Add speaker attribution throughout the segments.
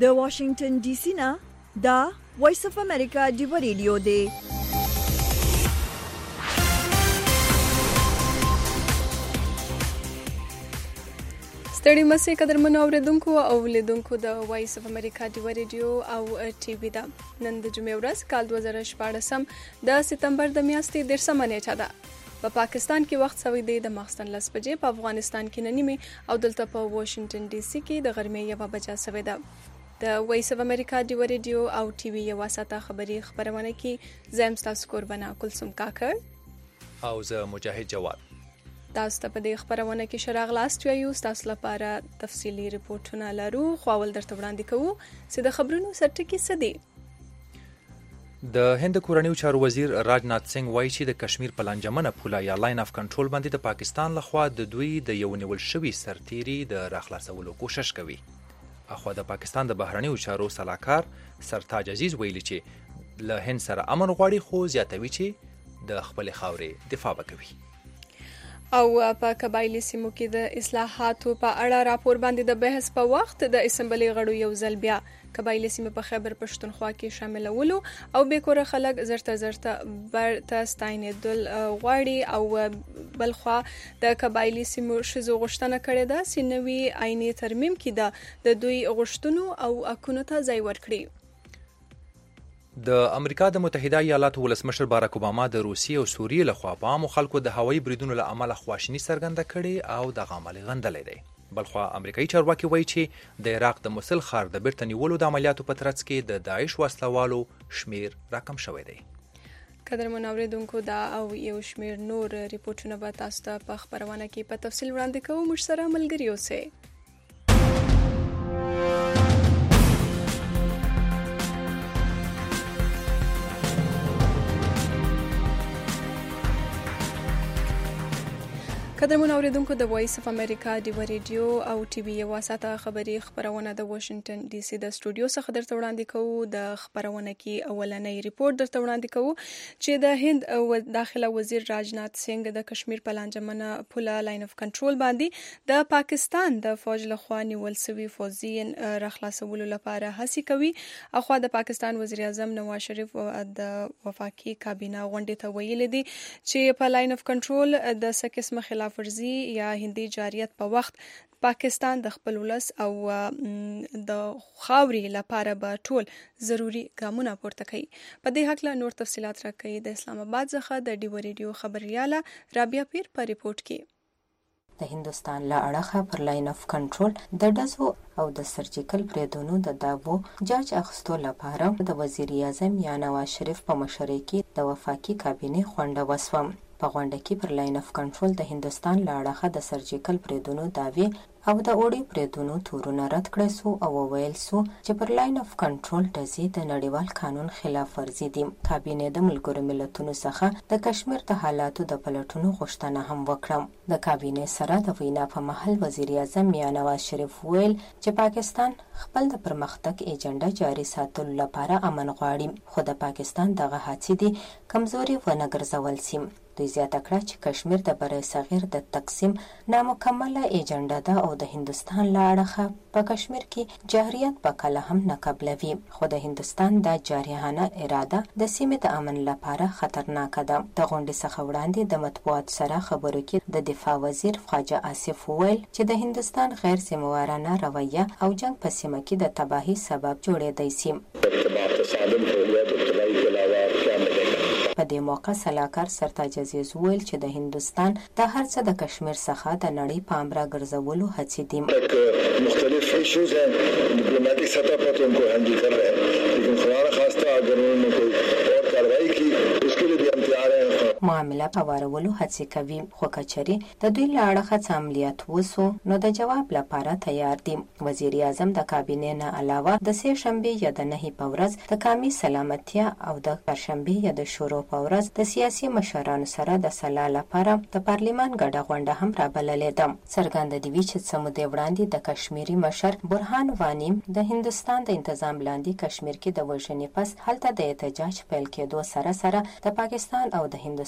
Speaker 1: د واشنگټن ډي سي نه دا وایس اف امریکا دی ریډیو دی.
Speaker 2: ستړي مسئ قدرمنو اوریدونکو او لیدونکو د وایس اف امریکا دی ریډیو او ټي وي دا نن د جمعې ورځ کال 2014 د سپتمبر د میاشتې 10 نیټه ده. په پاکستان کې وخت سوی دی د ماخستن 10 بجې، په افغانستان کې نیمه او دلته په واشنگټن ډي سي کې د غرمې 1 بجه سوی ده. د وایس اف امریکا دی ریډیو او ټي وي یو واسطه خبرونه کې زم تاسو قربانا کلثوم کاکړ
Speaker 3: او زه مجاهد جواد
Speaker 2: تاسو ته په دې خبرونه کې شراغ لاست یو تاسو لپاره تفصیلی ریپورتونه لرو، خو اول درته وړاندې کوو چې د خبرونو سرټکی څه دي.
Speaker 3: د هند کورنیو چارو وزیر راجنات سنگ وایي چې د کشمیر په لانجمنه پوله یا لاین اف کنټرول باندې د پاکستان لخوا د دوی د یو نیول شوی سرتیری د راخلاصولو کوشش کوي. اخو د پاکستان د بهرنیو چارو سلاکار سرتاج عزیز ویلي چې له هند سره امن غواړي، خو زیاتوي چې د خپل خاورې دفاع وکوي.
Speaker 2: او په قبایلی سیمو کې د اصلاحاتو په اړه راپور باندې د بحث په وخت د اسمبلی غړو یو ځل بیا قبایلی سیمه په خیبر پښتونخوا کې شاملولو او بیکوره خلک زرته برته ستاینېدل غواړي، او بلخوا د قبایلی سیمو شزو غوښتنه کړې ده چې نوي آئینی ترمیم کې د دوی غوښتنو او حقونو ته ځای ورکړي.
Speaker 3: د امریکا د متحده ایالاتو ولسمشر باراک اوباما د روسیې او سوریې لخوا په عامو خلکو د هوایي بریدونو له امله خواشیني څرګنده کړې او د عمل غندلې دی. بلخوا امریکایي چارواکي وایي چې د عراق د موصل ښار د بیرته نیولو د عملیاتو په ترڅ کې د داعش وسلوالو شمیر راکم شوی دی.
Speaker 2: قدرمن اوریدونکو دا او یو شمیر نور ریپورتونه به تاسو ته په خبرونه کې په تفصیل وړاندې کوو. موږ سره ملګري اوسئ. قدرمن اوریدونکو د وایس اف امریکا دی ریډیو او ټي وي یو واسطه خبرونه د واشنگټن ډي سي د سټوډیو څخه درته وړاندې کوو. د خبرونه کې اولنۍ ریپورت درته وړاندې کوو چې د هند داخله وزیر راجنات سنگ د کشمیر په لانجمنه پوله لاین اف کنټرول باندې د پاکستان د فوج لخوا نیول شوی فوجیان راخلاصولو لپاره هڅه کوي. اخو د پاکستان وزیر اعظم نواز شریف د وفاقي کابینه غونډې ته ویلي دي چې په لاین اف کنټرول د سکه خلاف ورزي یا هندي جاریت په وخت پاکستان د خپل ولس او د خاوري لپاره به ټول ضروری ګامونه پورته کوي. په دې حق له نور تفصيلات راکړي د اسلام آباد څخه د ډي ریډیو خبرياله رابعه پیر په ریپورت کې.
Speaker 4: د هندستان له اړخه پر لاین اف کنټرول د ډزو او د سرجیکل بریدونو د داوو جاج اخستو لپاره د وزیر اعظم یا نواز شریف په مشرۍ کې د وفاقي کابینه غونډه وسوه. په غونډه کې پر لاین اف کنټرول د هندستان له اړخه د سرجیکل بریدونو داوی او د اوړي بریدونو تورونه رد کړل سو او ویل سو چې پر لاین اف کنټرول ډزې د نړیوال قانون خلاف ورزي دي. کابینه د ملګرو ملتونو څخه د کشمیر د حالاتو د پلټونو غوښتنه هم وکړه. د کابینه سره د وینا په محل وزیر اعظم یا نواز شریف ویل چې پاکستان خپل د پرمختګ ایجنډا جاري ساتلو لپاره امن غواړي، خو د پاکستان دغه هڅې دي کمزوري ونه ګرځول سي. دوی زیاته کړه چې کشمیر د بری صغیر د تقسیم نامکمله ایجنډا ده او د هندستان له اړخه په کشمیر کې جاريت په کله هم نه قبلوي، خو د هندستان د جارحانه اراده د سیمې د امن لپاره خطرناک ده. د غونډې څخه وړاندې د مطبوعات سره خبرو کې د دفاع وزیر خواجه آصف وویل چې د هندستان غیر ذمہوارانه رویه او جنگ په سیمه کې د تباہي سبب جوړېدای شي. په دې موقع سلاکار سرتاج عزیز ویل چې د هندستان د هر څه د کشمیر څخه د نړۍ پام را ګرځولو هڅې دي.
Speaker 5: مختلف ایشوز ہیں ڈپلومیٹک سطح پر تو ان کو ہینڈل کر رہے ہیں، لیکن خدا نخواستہ اگر انہوں نے کوئی اور کارروائی کی اس کے لیے بھی ہم تیار ہیں.
Speaker 4: معامله پوارولو هڅې کوي، خو کچري د دوی له اړخه څه عملیات وسو نو د جواب لپاره تیار دي. وزیر اعظم د کابینې نه علاوه د سه شنبه یا د نهي په ورځ د قومي سلامتیا او د چهارشنبه یا د شورو په ورځ د سیاسي مشرانو سره د صلاح لپاره د پارلیمان ګډه غونډه هم رابللې ده. څرګنده دی چې څه مودې وړاندې د کشمیري مشر برهان وانی د هندستان د انتظام لاندې کشمیر کې د وژنې پس هلته د احتجاج پیل کېدو سره د پاکستان او د هندستان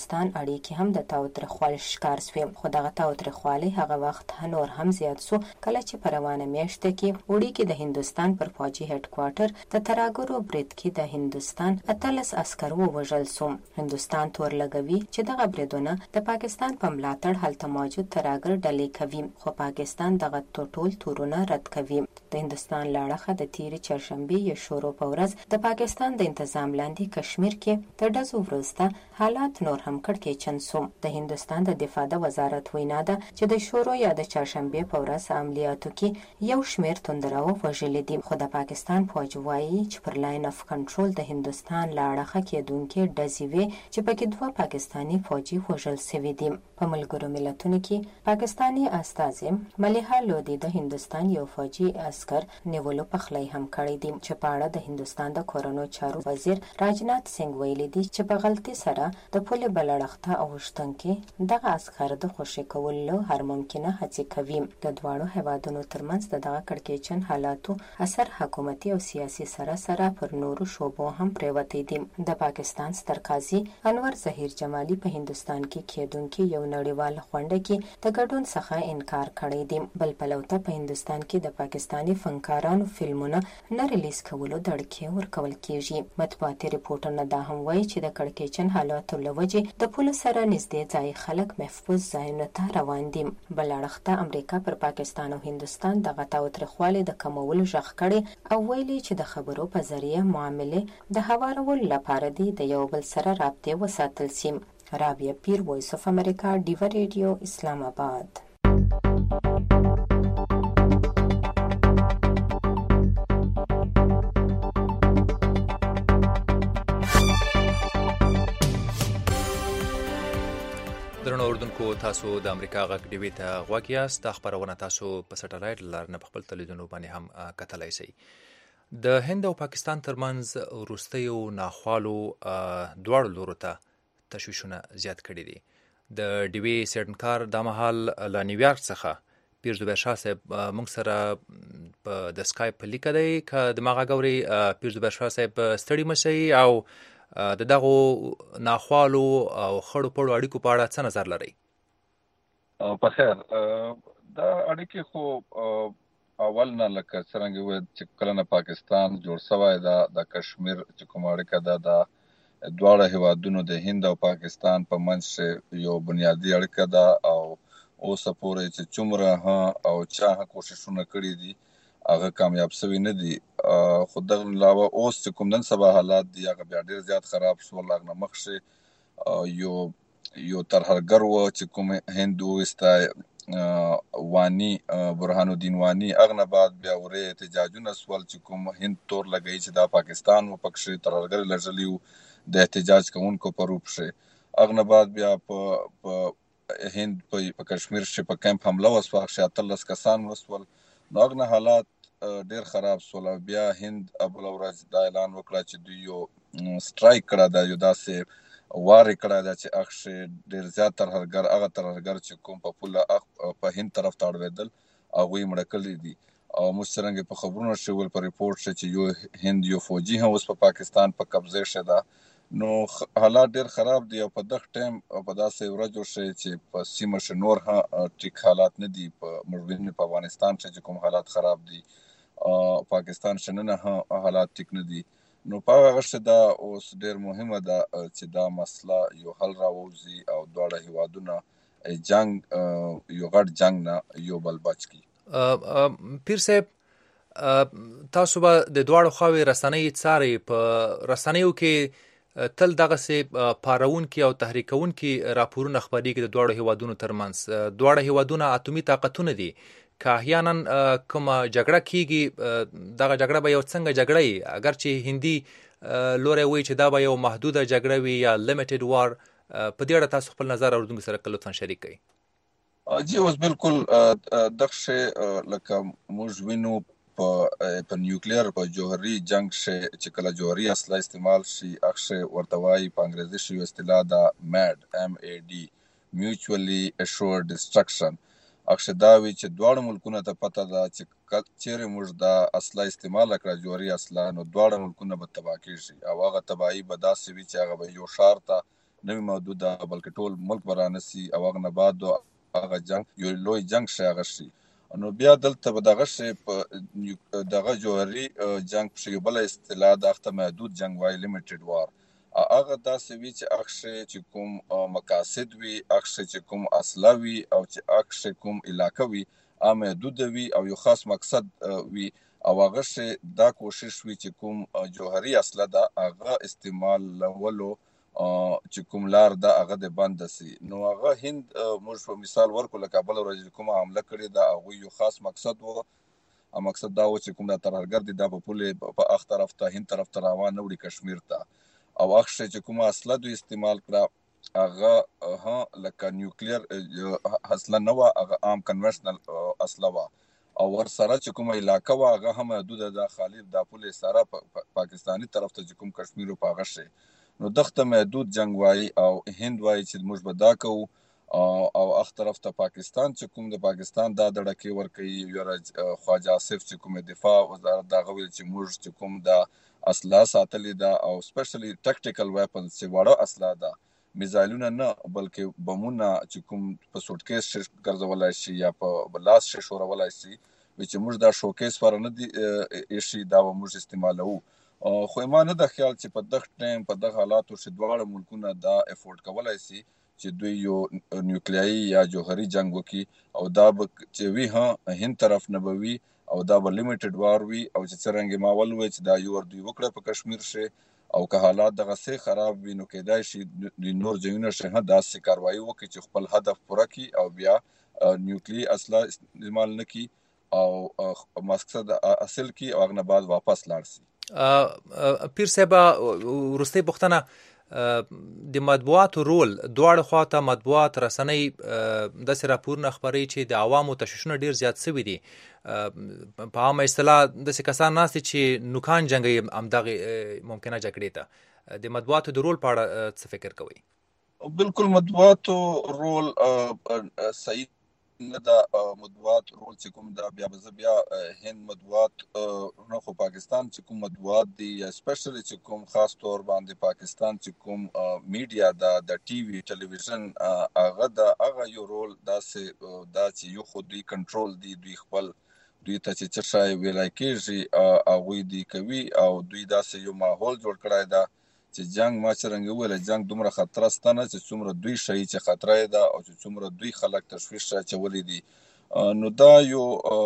Speaker 4: هندوستان اړیکې هم د تاوتریخوالي ښکار شوې، خو دغه تاوتریخوالی هغه وخت نور هم زیات شو کله چې په روانه میاشت کې وړي کې د هندوستان پر فوجي هډ کوارټر د تراګورو برید کې د هندوستان 18 عسکر ووژل شو. هندوستان تور لګوي چې دغه بریدونه د پاکستان په ملاتړ هلته موجود تراګر ډلې کوي، خو پاکستان دغه ټول تورونه رد کوي. د هندوستان لاړخه د تیری چهارشنبه یا شورو په ورځ د پاکستان د تنظیم لاندې کشمیر کې د ډزو وروسته حالات نور هم کړکېچن شو. د هندوستان د دفاع د وزارت وینا ده چې د شورو یا د چهارشنبه په ورځ عملیاتو کې یو شمېر توندرو وژلي دي، خو د پاکستان فوج وایي چې پر لاین اف کنټرول د هندوستان لاړخه کېدونکې ډزې وې چې پکې 2 پاکستاني فوجي وژل شوي دي. په ملګرو ملتونو کې پاکستاني استازي ملیحه لودي د هندوستان یو فوجي عسکر نیولو پخلی هم کړی دی، چې په اړه د هندوستان د کورونو چارو وزیر راجنات سنگ ویلي دی چې په غلطي سره د پولې بلړښته اوښتونکي دغه عسکر د خوشي کولو هر ممکنه هڅې کوي. د دواړو هیوادونو ترمنځ دغه کړکېچن حالاتو اثر حکومتي او سیاسي سره پر نورو شوبو هم پریوتی دي. د پاکستان ستر قاضي انور ظهیر جمالي په هندوستان کې کېدونکي یو نړیوال غونډه کې د ګډون څخه انکار کړی دی. بل پلوته په هندوستان کې د پاکستاني فنکارانو فلمونه نه ریلیز کولو د اړتیا ورکول کیږي. مطبوعاتي ریپورټونه دا هم وایي چې د کړکېچن حالاتو له وجې د پولو سره نږدې ځای خلک محفوظ ځایونو ته روان دي. بل اړخ ته امریکا پر پاکستان او هندوستان دغه تاوتریخوالي د کمولو غږ کړی او ویلي چې د خبرو په ذریعه معاملې د هوارولو لپاره دی د یو بل سره رابطې وساتل شي. رابعه پیر، وایس اف امریکا، ډیوا ریډیو، اسلام آباد.
Speaker 3: درنو اوردونکو، تاسو د امریکا غږ ډیوي ته غوږ یاست. دا خپرونه تاسو په سټلایټ لار نه په خپل تلیدونو باندې هم کتلی شئ. د هند او پاکستان ترمنځ وروستیو ناخوالو دواړو لورو ته تشویشونه زیات کړي دي. د ډیوي سیډنکار دا مهال له نیویارک څخه پیر زبیر شاه صاحب موږ سره د سکایپ په لیکه دی. که د ما غږ اورئ پیر زبیر شاه صاحب ستړي مه شئ او د دغو ناخوالو او خړو پړو اړیکو په اړه څه نظر لرئ؟
Speaker 6: په خیر، دا اړیکې خو اول نه لکه څرنګه وویل چې کله نه پاکستان جوړ شوی دا د کشمیر چې کومه اړیکه ده دا دواړه هیوادونو د هند او پاکستان په منځ یو بنیادي اړیکه ده او اوسه پورې چې څومره او چا کوششونه کړي دي هغه کامیاب شوي نه دي. خو دغه علاوه اوس چې کوم نن سبا حالات دي هغه بیا ډېر زیات خراب شول. هغه نه مخکې یو ترهګر و چې کوم هند وویسته واني برهان الدین واني، هغه نه بعد بیا ورې احتجاجونه شول چې کوم هند تور لګوي چې دا پاکستان و پکښې ترهګر لږلی و د احتجاج کوونکو په روپ شي. هغه نه بعد بیا په هند په کشمیر چې په کیمپ حمله وسوه 18 کسان وسول. نو هغه نه حالات ډېر خراب شول. بیا هند بله ورځ دا اعلان وکړه چې دوی یو سټرایک کړی ده، یو داسې وار یې کړی ده چې هغه ډېر زیات ترهګر هغه ترهګر چې کوم په پوله په هند طرف ته اړوېدل هغوی مړه کړي دي. او موږ څرنګه په خبرونو شول په ریپورټ شي چې یو هند یو فوجي هم اوس په پاکستان په قبضه شي ده. نو حالات ډېر خراب دي او په دغه ټایم په داسې ورځو شي چې په سیمه شي نور ټیک حالات نه دي. په موږ په افغانستان چې کوم حالات خراب دي پاکستان شننه حالات ټیک نه دي. نو په هغه شي دا اوس ډېر مهمه ده چې دا مسله یو حل راووځي او دواړه هیوادونه جنگ یو غټ جنگ نه یو بل بچ کی.
Speaker 3: پیر صاحب، تاسو به د دواړو خواوې رسنۍ څارئ. په رسنیو کې تل دغسې پارونکي او تحریکونکي راپورونه خپرېږي د دواړو هیوادونو ترمنځ. دواړه هیوادونه اتومي طاقتونه دي. که احیانا کومه جګړه کیږي دغه جګړه به یو څنګه جګړه وي، اگر چې هندي لوری وایي چې دا به یو محدوده جګړه وي یا لیمیټډ وار. په دې اړه تاسو خپل نظر اورېدونکو سره لطفا شریک کړئ.
Speaker 6: جی اوس بالکل دغه شی لکه موږ وینو په نیوکلیر په جوهري جنگ شي چې کله جوهري اسلحه استعمال شي هغه ورته وایي په انګریزي شي اصطلاح ده MAD میوچولی اشورډ ډسټرکشن. هغه دا وی چې دواړه ملکونه ته پته ده چې چیرې موږ دا اسلحه استعمال کړه جوهري اسلحه نو دواړه ملکونه به تباه کېږي او هغه تباهي به داسې وي چې هغه به یو ښار ته نه محدود بلکې ټول ملک برانسي او هغه نه بعد هغه جنگ یو لوی جنگ شي هغه شي. نو بیا دلته به دغه شی په دغه جوهري جنگ په شی بل اصطلاح د محدود جنگ وای لیمیټډ وار هغه داسې وی چې اخشه چې کوم مقاصد وي اخشه چې کوم اصله وي او چې اخشه کوم علاقه وي محدود وي او یو خاص مقصد وي او هغه شی دا کوشش وي چې کوم جوهري اصله دا هغه استعمال لولو چې کوم لار دا هغه د بند سي. نو هغه هند موږ په مثال ورکو لکه بل ورځ کومه حمله کړې دا هغه یو خاص مقصد وو او مقصد دا و چې کوم دا ترهګر دي دا په پوله په اخ طرف ته هند طرف ته روان وړي کشمیر ته او اخشه چې کومه اصله دوی استعمال کړه هغه لکه نیوکلیر اصله نه و هغه عام کنونشنل اصله و او ور سره چې کومه علاقه و هغه هم محدود ده خالی د پوله سره پاکستانی طرف ته چې کوم کشمیر په هغه شي. نو دغه محدود جنگ وای او هند وای چې موږ به دا کوو او اخ طرف ته پاکستان چې کوم د پاکستان دا دړکې ور کوي یو خواجه آصف چې کوم دفاع وزارت دا غوښتل چې موږ چې کوم دا اسلحه ساتلې ده او سپیشلی ټیکټیکل ویپنز چې وړه اسلحه ده میزایلونه نه بلکې بمونه چې کوم په سوټکیس ګرځولای شي یا په بلاس شورولای شي چې موږ دا شوکیس پر نه دي شي دا موږ استعمالو. خو ما نه د خیال چې په دغه ټایم په دغه حالاتو چې دواړه ملکونه دا افورد کولای شي چې دوی یو نیوکلیایي یا جوهري جنگ وکړي او دا به چې وی هند طرف نه بوي او دا به لیمیټډ وار وي او چې څنګه ما ولوي چې دا یو ور دوی وکړه په کشمیر شي او که حالات دغه سه خراب وي نو کېدای شي د نور ځایونو شه داسې کاروایی وکړي چې خپل هدف پوره کړي او بیا نیوکلیایي اسلحه استعمال نه کړي او مقصد حاصل کړي او هغه بعد واپس لاړ شي.
Speaker 3: پیر صاحب ورسته پوښتنه د مطبوعاتو رول دواړه خواته مطبوعات رسنۍ د راپورونه خبري چې د عوامو تشویشونه ډیر زیات سوي دي په عامه اصطلاح د کسان ناس چې نوکان جنگي امدغه ممکنه جګړې ته د مطبوعاتو د رول په اړه څه فکر کوئ؟
Speaker 6: بالکل مطبوعاتو رول صحیح نه دا مطبوعات رول چې کوم دا بیا هند مطبوعات نه خو پاکستان چې کوم مطبوعات دي یا سپیشلی چې کوم خاص طور باندې پاکستان چې کوم میډیا د ټي وي ټلویزیون هغه یو رول دا چې یو خو دوی کنټرول دي دوی خپل دوی ته چې شای ویلای کېږي هغه دوی کوي او دوی داسې یو ماحول جوړ کړای دا چې جنگ ما څنګه ویل جنگ دومره خطر ستنه چې څومره دوی شي چې خطر ده او چې څومره دوی خلک تشویش چولې دي نو دا یو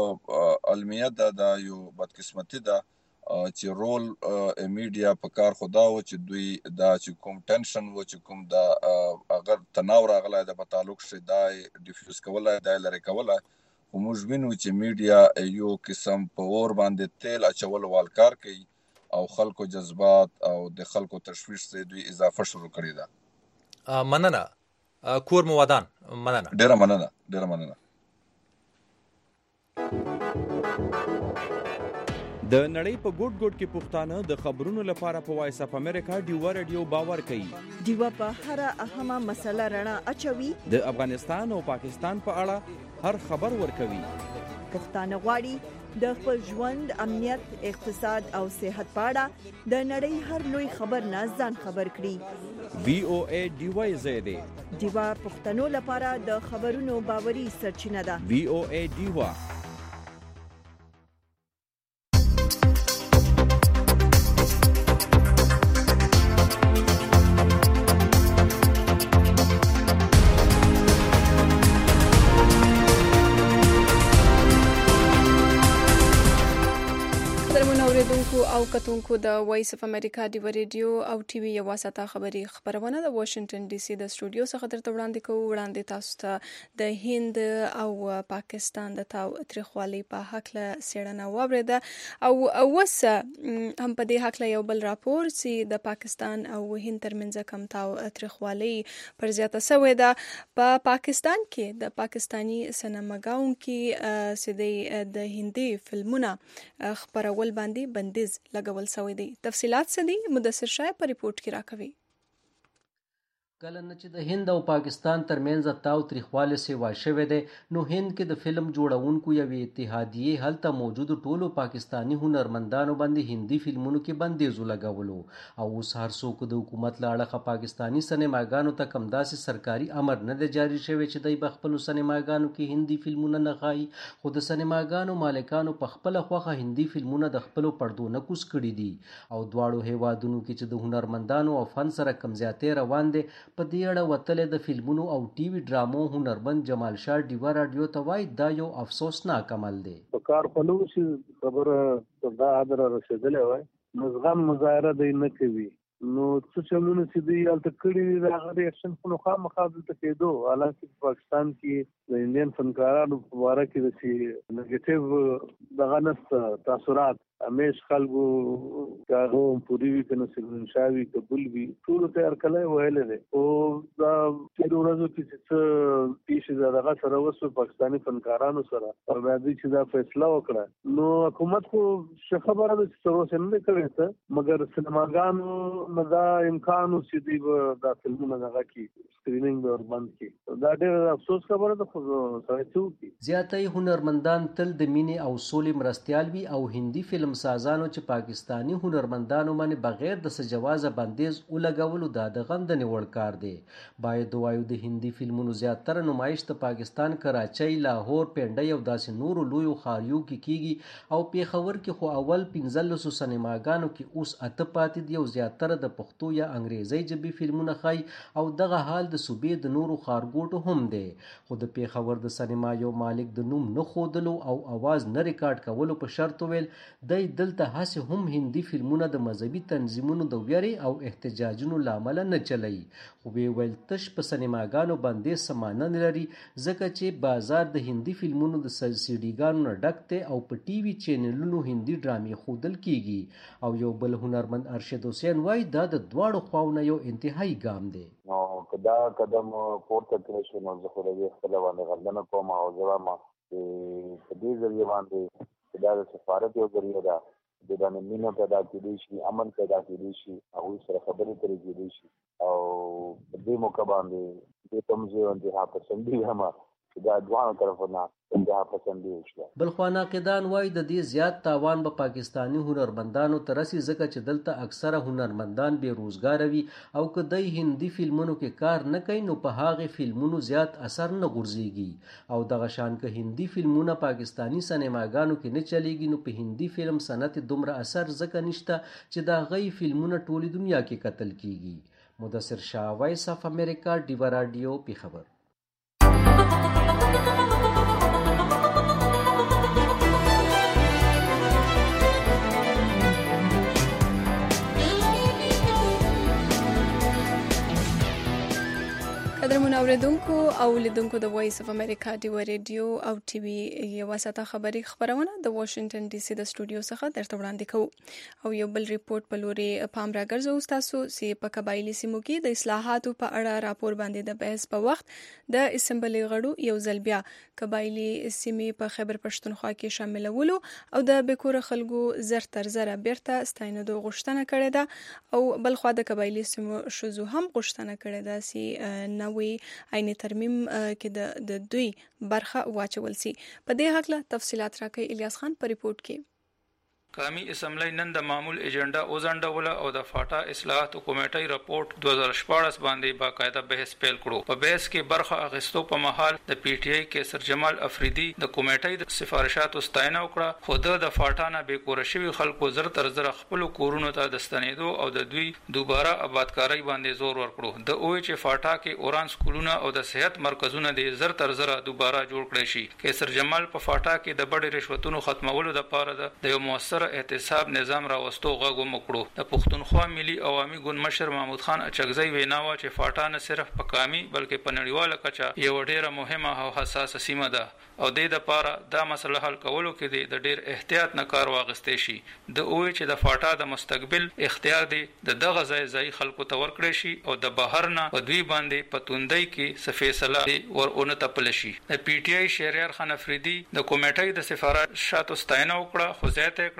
Speaker 6: علمیه ده یو بدقسمتي ده چې رول میډیا په کار خدا و چې دوی دا چې کوم ټنشن و چې کوم دا اگر تناو راغلی د په تعلق شي دا ډیفیوز کولای دا لری کولای خو موږ وینو چې میډیا یو قسم په اور باندې تیل اچول والکار کوي او خلکو جذبات او د خلکو تشویش سے دوی اضافه شروع کړی دا.
Speaker 3: مننه کور موادان مننه
Speaker 6: ډیره مننه.
Speaker 7: د نړۍ په ګوټ ګوټ کې پښتانه د خبرونو لپاره په وایس اف امریکا ډیوا رادیو باور کوي.
Speaker 1: ډیوا په هر اهمه مسله رڼا اچوي.
Speaker 7: د افغانستان او پاکستان په اړه هر خبر ورکوي.
Speaker 1: پښتانه غواړي د خپل ژوند امنیت اقتصاد او صحت په اړه د نړۍ هر لوی خبر نه ځان خبر کړي.
Speaker 7: VOA ډیوا زیاده
Speaker 1: ډیوا پښتنو لپاره د خبرونو باوري سرچینه ده.
Speaker 7: VOA ډیوا
Speaker 2: او کتونکو د وایس اف امریکا دی ریډیو او ټي وي واسطه خبرونه د واشنگټن ډي سي د سټوډیو څخه درته وړاندې تاسو ته د هند او پاکستان د تاریخوالي په حق له سیړنه واوریده او وسه هم په دې حق له یو بل راپور چې د پاکستان او هند ترمنځ کم تاریخوالي پر زیاته سوې ده په پاکستان کې د پاکستانی سینماګاون کې چې د هندي فلمونه خبرول باندې بندیز لګول شوی دی. تفصيلات څه دي؟ مدثر شاه په ریپورت کې راکوي.
Speaker 8: کله نه چې د هند او پاکستان ترمنځ تاو تریخواله سیوا شوه دی نو هند کې د فلم جوړونکو یو اتحادیه هلته موجود ټولو پاکستانی هنرمندانو باندې هندي فلمونو کې بندیز لګولو او اوس هر څوک د حکومت له اړخه پاکستانی سینماګانو ته کم داسې سرکاري امر نه دی جاری شوی چې دوی په خپلو سینماګانو کې هندي فلمونه نه ښایي، خو د سینماګانو مالکانو په خپله خوښه هندي فلمونه د خپلو پردو نه کوز کړي دي او دواړو هیوادونو کې چې د هنرمندانو او فن سره کم زیاتې روان دی په دې اړه وتلې د فلمونو او ټي وي ډرامو هنرمند جمال شاه ډیوا راډیو ته وایي دا یو افسوسناک عمل دی.
Speaker 9: په کار خلو چې خبره دا عادر رسیدلې وای نو زغم مظاهره دی نه کوي نو څه چمونه چې دی الته کړي دا غوړي اکشن خو خامخا دلته کېدو حالانکه پاکستان کې د انډین فنکارانو په اړه کې د سی نیگیټیو دغه نست تاثرات همیش خلکو کاغو پوری وی کنه سلون شاوی قبول وی ټول ته ارکلای ویل دي او دا چې ورځو کې چې پیش زړه سره وسو پاکستانی فنکارانو سره پر باندې چې دا فیصله وکړه نو حکومت خو خبره ده چې څه نه کړی ته مګر سینماګانو مدا امکان چې دی دا فلمونه دغه کې سکرینینګ ور بند کی دا ډېر افسوس خبره ده خو سره څوک
Speaker 8: زیاتې هنرمندان تل د مینې او سولې مرستیال وي او هندي فلم سازانو چې پاکستانی هنرمندانو باندې بغیر د سجوازه بندیز ولګولو د غندنې وړ کار دی. باید وایو د هندي فلمونو زیاتره نمایش د پاکستان کراچۍ، لاهور، پنډۍ او داسې نورو لویو ښاریو کې کیږي او پیښور کې خو اول 15 سینماګانو کې اوس 8 پاتې دي او زیاتره د پښتو یا انګریزي ژبې فلمونه ښایي او دغه حال د صوبې د نورو ښارګوټو هم دی. خو د پیښور د سینما یو مالک د نوم نه ښودلو او اواز نه ریکارډ کولو په شرط ویل دلته هسې هم هندي فلمونه د مذهبي تنظیمونو د ویرې او احتجاجونو لامل نه چلی، خو ویل تش په سینماګانو باندې سمانه نه لري ځکه چې بازار د هندي فلمونو د سیډیګانو نه ډک دی او په ټي وي چینلونو هندي ډرامې ښودل کیږي. او یو بل هنرمند ارشد حسین وایي دا د دواړو خواونه یو انتهایی ګام دی.
Speaker 10: نو که دا قدم پورته کړی شي نو زه خو د دې خپله باندې غندنه کوم او زه وایم چې په دې ذریعه باندې دا د سفارت یو ذریعه ده د باندې مینه پیدا کېدی شي، امن پیدا کېدی شي، هغوی سره خبرې اترې کېدی شي او په دې موقع باندې دې ته هم زه انتها پسندي یم چې دا دواړو طرفو نه انتها پسندي وشوه.
Speaker 8: بلخوا ناقدان وایي د دې زیات تاوان به پاکستانی هنرمندانو ته رسي ځکه چې دلته اکثره هنرمندان بې روزګاره وي او که دی هندي فلمونو کې کار نه کوي نو په هغې فلمونو زیات اثر نه غورځېږي او دغه شان که هندي فلمونه پاکستانی سینماګانو کې نه چلیږي نو په هندي فلم صنعت دومره اثر ځکه نشته چې د هغوی فلمونه ټولې دنیا کې کتل کیږي. مدثر شاه، وایس اف امریکا، ډیوا راډیو، پیښور.
Speaker 2: قدرمن اوریدونکو او لیدونکو د وایس اف امریکا ډیوا ریډیو او ټي وي یو ساته خبري خبرونه د واشنگټن ډي سي د سټوډیو څخه درته وړاندې کوو او یو بل ریپورت په لوري پام راګرځو تاسو چې په قبایلی سیمو کې د اصلاحاتو په اړه راپور باندې د بحث په وخت د اسمبلی غړو یو ځل بیا قبایلی سیمې په خیبر پښتونخوا کې شاملولو او د بیکور خلکو زر تر زره بیرته ستایندو غوښتنه کړې ده او بلخوا د قبایلی سیمو شذو هم غوښتنه کړې ده چې نوې عیني ترمیم کې د دوی برخه واچول سي. په دې حق له تفصيلات راکړي الیاس خان په ریپورت کې.
Speaker 11: قومي اسمبلی نن د معمول ایجنډا اوزنډوله او د فاټا اصلاحات کمیټې راپورټ 2014 باندې باقاعده بحث پیل کړو. په بحث کې برخه اخیستو په محل د پی ټ آی کې سر جمال افریدي د کمیټې د سفارشاتو ستاینه وکړه، خو د فاټا نه به کور شوی خلکو زر تر زر خپل کورونو ته د ستنېدو او د دوی دوباره آبادکاري باندې زور ورکړو. د اوې چې فاټا کې اوران سکولونه او د صحت مرکزونه د زر تر زر دوباره جوړ کړي شي. کې سر جمال په فاټا کې د بډې رشوتونو ختمولو لپاره د یو موثر احتساب نظام راوستو غوږ ومکړو. د پښتونخوا ملي عوامي ګوند مشر محمود خان اچکزی ویناوه چې فاټا نه صرف په قومي بلکې په نړیواله کچه یو ډیره مهمه او حساسه سیمه ده او د لپاره دا مسله حل کولو کې د ډیر احتیاط نه کار واغستې شي. د اوې چې د فاټا د مستقبل اختیار دی د دغه ځای خلکو ته ورکړي شي او د بهر نه په دوی باندې په توندۍ کې سفیصله ورونه تپل شي. د پی ټ آی شهریار خان افریدي د کمیټې د سفارشاتو ستاینه وکړه، خو زیاته کړه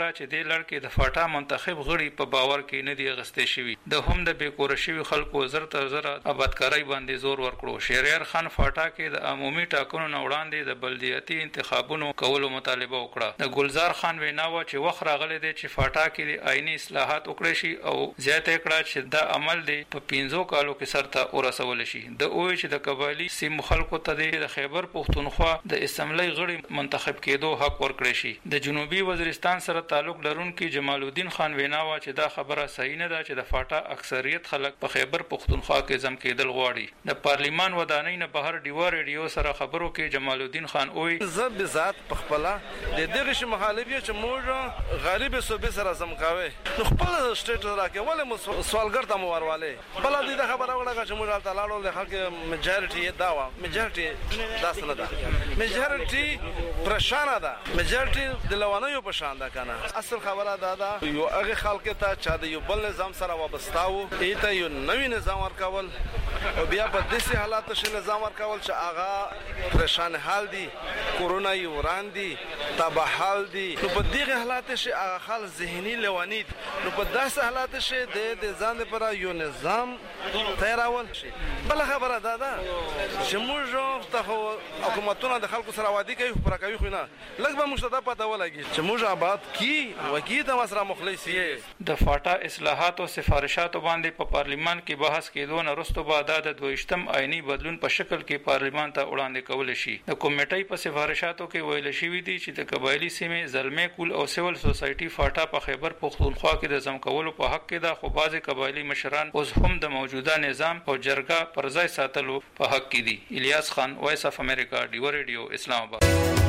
Speaker 11: چې د لړ کې د فاټا منتخب غړي په باور کې نه دی غستې شوی د هم د بیکور شوی خلکو زر تر زر آبادکاري باندې زور ورکړو شهریار خان فاټا کې د عمومي ټاکنو نه وړاندې د بلدیاتي انتخابونو کولو مطالبه وکړه د ګلزار خان ویناوه چې وخت راغلی دی چې فاټا کې د آئینی اصلاحات وکړي شي او زیاته کړه چې دا عمل دی په 15 کالو کې سرته ورسول شي د اوه چې د قبایلی سیمو خلکو ته د خیبر پښتونخوا د اسمبلی غړي منتخب کېدو حق ورکړي شي د جنوبي وزیرستان سره تعلق لرونکي جمال الدین خان ویناوه چې دا خبره صحیح نه ده چې د فاټا اکثریت خلک په خیبر پښتونخوا کې ځم کېدل غواړي د پارلیمان ودانۍ نه بهر ډیوا ریډیو سره خبرو کې جمال الدین خان وایي
Speaker 12: زه به ذات په خپل د دغه شي مخالفت چې موږ غریب صوبې سره زمکاوي نو خپل سټیټ راکې ولې سوالګر ته مورواله بل دې خبره وکړه چې موږ تعالی له خلک میجارټي دا و میجارټي داس نه ده میجارټي پرشانه ده میجارټي د لوانیو په شان ده کنه اصل خبره ده یو هغه خلک ته چې د یو بل نظام سره وابستاو ایته یو نوی نظام ورکول او بیا په داسې حالاتو کې نظام ورکول چې هغه پرشان حال دي کورونا یې وړاندې تباہ حال دي نو په دغه حالاتو کې هغه خل ذهني لوانی نو په داسې حالاتو کې د ځان لپاره یو نظام تیراول شي بل خبره ده چې موږ ته حکومتونه د خلکو سره وادي کوي پر کوي خو نه لږ به موږ ته پته ولګي چې موږ آباد کی وکیل ته سره مخلص یې
Speaker 11: د فاټا اصلاحات او سفارشاتو باندې په پارلیمان کې بحث کېدو نه وروسته بعد د 22م آئینی بدلون په شکل کې پارلیمان ته وړاندې کول شي د کمیټې په سفارشاتو کې ویل شوی دی چې د قبایلی سیمې زلمې کول او سیول سوسایټي فاټا په خیبر پښتونخوا کې د زمکولو په حق کې د خبازي قبایلی مشران اوس هم د موجوده نظام او جرګه پر ځای ساتلو په حق کې دي الیاس خان وایس اف امریکا ډیو ریډیو اسلام آباد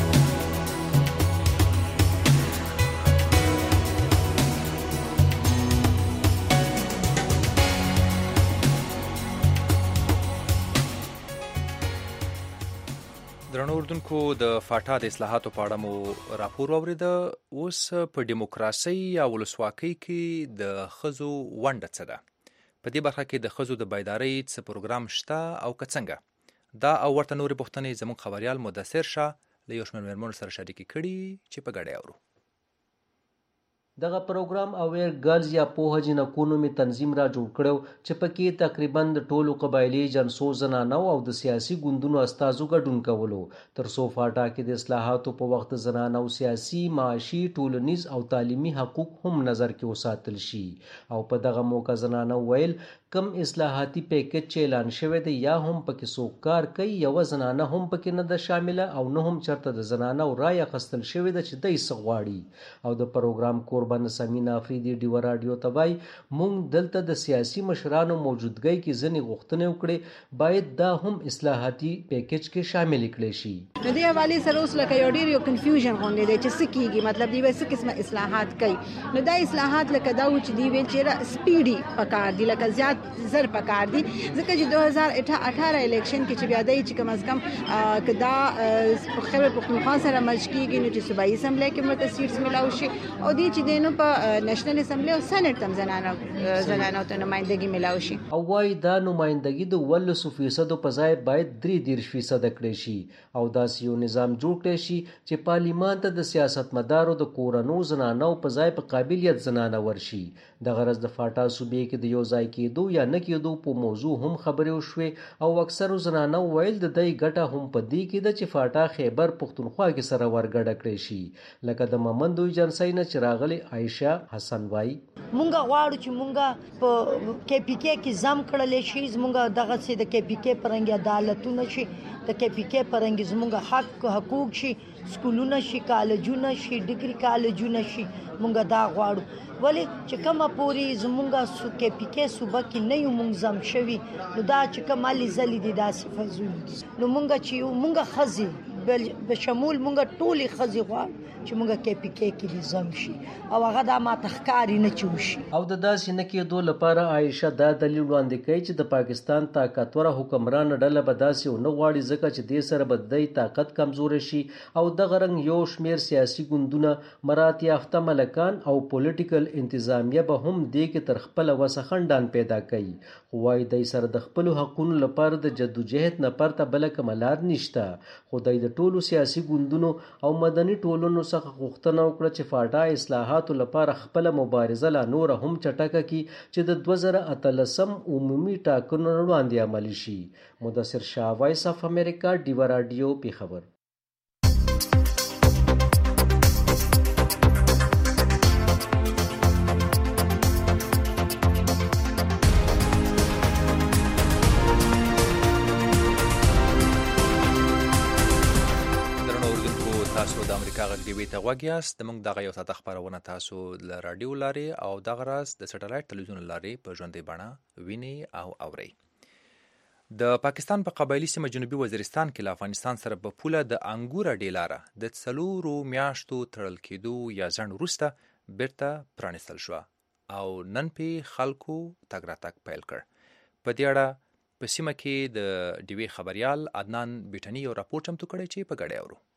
Speaker 3: درنو اردوونکو د فاټا د اصلاحاتو په اړه مو راپور واورېده. اوس په دیموکراسۍ یا ولسواکۍ کې د ښځو ونډه څه ده؟ په دې برخه کې د ښځو د بیدارۍ څه پروګرام شته او که څنګه؟ دا او ورته نورې پوښتنې زموږ خبریال مدثر شاه له یو شمېر مېرمنو سره شریکې کړي چې په ګډه اورو.
Speaker 8: دغه پروګرام اویر ګرلز یا پوهه جنکونو می تنظیم را جوړ کړو چې پکې تقریبا د ټولو قبایلی جنسو زنانو او د سیاسي ګوندونو استازو ګډون کولو تر څو فاټا کې د اصلاحاتو په وخت زنانو سیاسي معاشي ټولنیز او تعلیمي حقوق هم نظر کې وساتل شي او په دغه موقع زنانو ویل کم اصلاحاتي پیکج چې اعلان شوی دی یا هم پکې څوک کار کوي یو زنانه هم پکې نه ده شامله او نه هم چرته د زنانو رای اخیستل شوی ده چې دای څه غواړي او د پروګرام قربان سمینا افریدي ډیو رادیو ته وایي مونږ دلته د سیاسي مشرانو موجودګۍ کې ځینې غوښتنې وکړې باید دا هم اصلاحاتي پیکج کې شامل کړي شي.
Speaker 13: نو دې حوالې سره اوس لکه یو ډېر یو کنفیوژن غونډې دی چې څه کیږي مطلب دی څه قسمه اصلاحات کوي نو دا اصلاحات لکه دا و چې دی ویل چې سپیډي پکار دی لکه زیات زر پکار دي ځکه چې 2018 الیکشن کې چې بیا دی چې کم از کم کدا خبر پښتونخوا سره مرج کیږي نو چې صوبایي اسمبلی کې مرته سیټس ملاوي شي او دی چې دینو په نېشنل اسمبلی او سېنات تم زنانو ته نمائندګي ملاوي شي
Speaker 8: او وايي دا نمائندګي د 100% په ځای باید 3% کړي شي او داسې یو نظام جوړ کړي شي چې پارلیمان ته د سیاستمدارو د کورنو زنانو په ځای په قابلیت زنانه ورشي. د غرض د فاټا صوبې کې د یو ځای کېدو یا نه کېدو په موضوع هم خبرې وشوې او اکثرو زنانو ویل د دې ګټه هم په دې کې ده چې فاټا خیبر پښتونخوا کې سره ورګډه کړي شي لکه د ممندوی جنسۍ نه چې راغلي عایشه حسن وایي
Speaker 14: مونږ غواړو چې مونږ په کې پی کې کې زم کړل شي زمونږ دغه څه د کې پی کې پرنګ عدالتونه شي د کې پی کې پرنګ زمونږ حقوق شي سکولونه شي کالجونه شي ډیګري کالجونه شي مونږ دا غواړو ولی چې کومه پوری زمونږه کې پی کې صوبه کې نه یو مونږ زم شوي نو دا چې کومالي زلي دي داسې فزول نو مونږ چې مونږ خزي بشمول مونږ ټولي خزي غواړو چې مونږ کې پی کې کې دي زم شي او هغه د ما تخکاری نه چوشي
Speaker 8: او د داسې نه کېدو لپاره عایشه دا دلیل وړاندې کوي چې د پاکستان طاقتوره حکمران ډله به داسې نه غواړي ځکه چې دې سره به د طاقت کمزوري شي او دغه رنګ یو شمیر سیاسي ګوندونه مرات یافته ملکان او پولیټیکل انتظامیه به هم دې کې تر خپل وسخندان پیدا کوي خو وايي د سره د خپل حقوقو لپاره د جدوجہد نه پرته بل کوم لار نشته خو د ټولو سیاسي ګوندونو او مدني ټولنو څخه غوښتنه وکړه چې فاټا اصلاحاتو لپاره خپل مبارزه لا نور هم چټکه کړي چې د 2013 عمومي ټاکنو وړاندې عملي شي. مدثر شاه، وایس اف امریکا، ډیوا رادیو، پیښور.
Speaker 3: ډیوی ته غوږ یاست. موږ دغه یو ساعت خبرونه تاسو له رادیو لارې او دغه راز د سټلایټ تلویزیون لارې په ژوندۍ بڼه ویني او اورئ. د پاکستان په قبایلي سیمه جنوبي وزیرستان کې له افغانستان سره په پوله د انګور اډې لاره د 4 میاشتو تړل کېدو یا ځنډ وروسته بیرته پرانیستل شوه او نن پې خلکو تګ راتګ پیل کړ. په دې اړه په سیمه کې د ډیوی خبریال عدنان بیټني یو راپورټ چمتو کړی چې په ګډه اورو.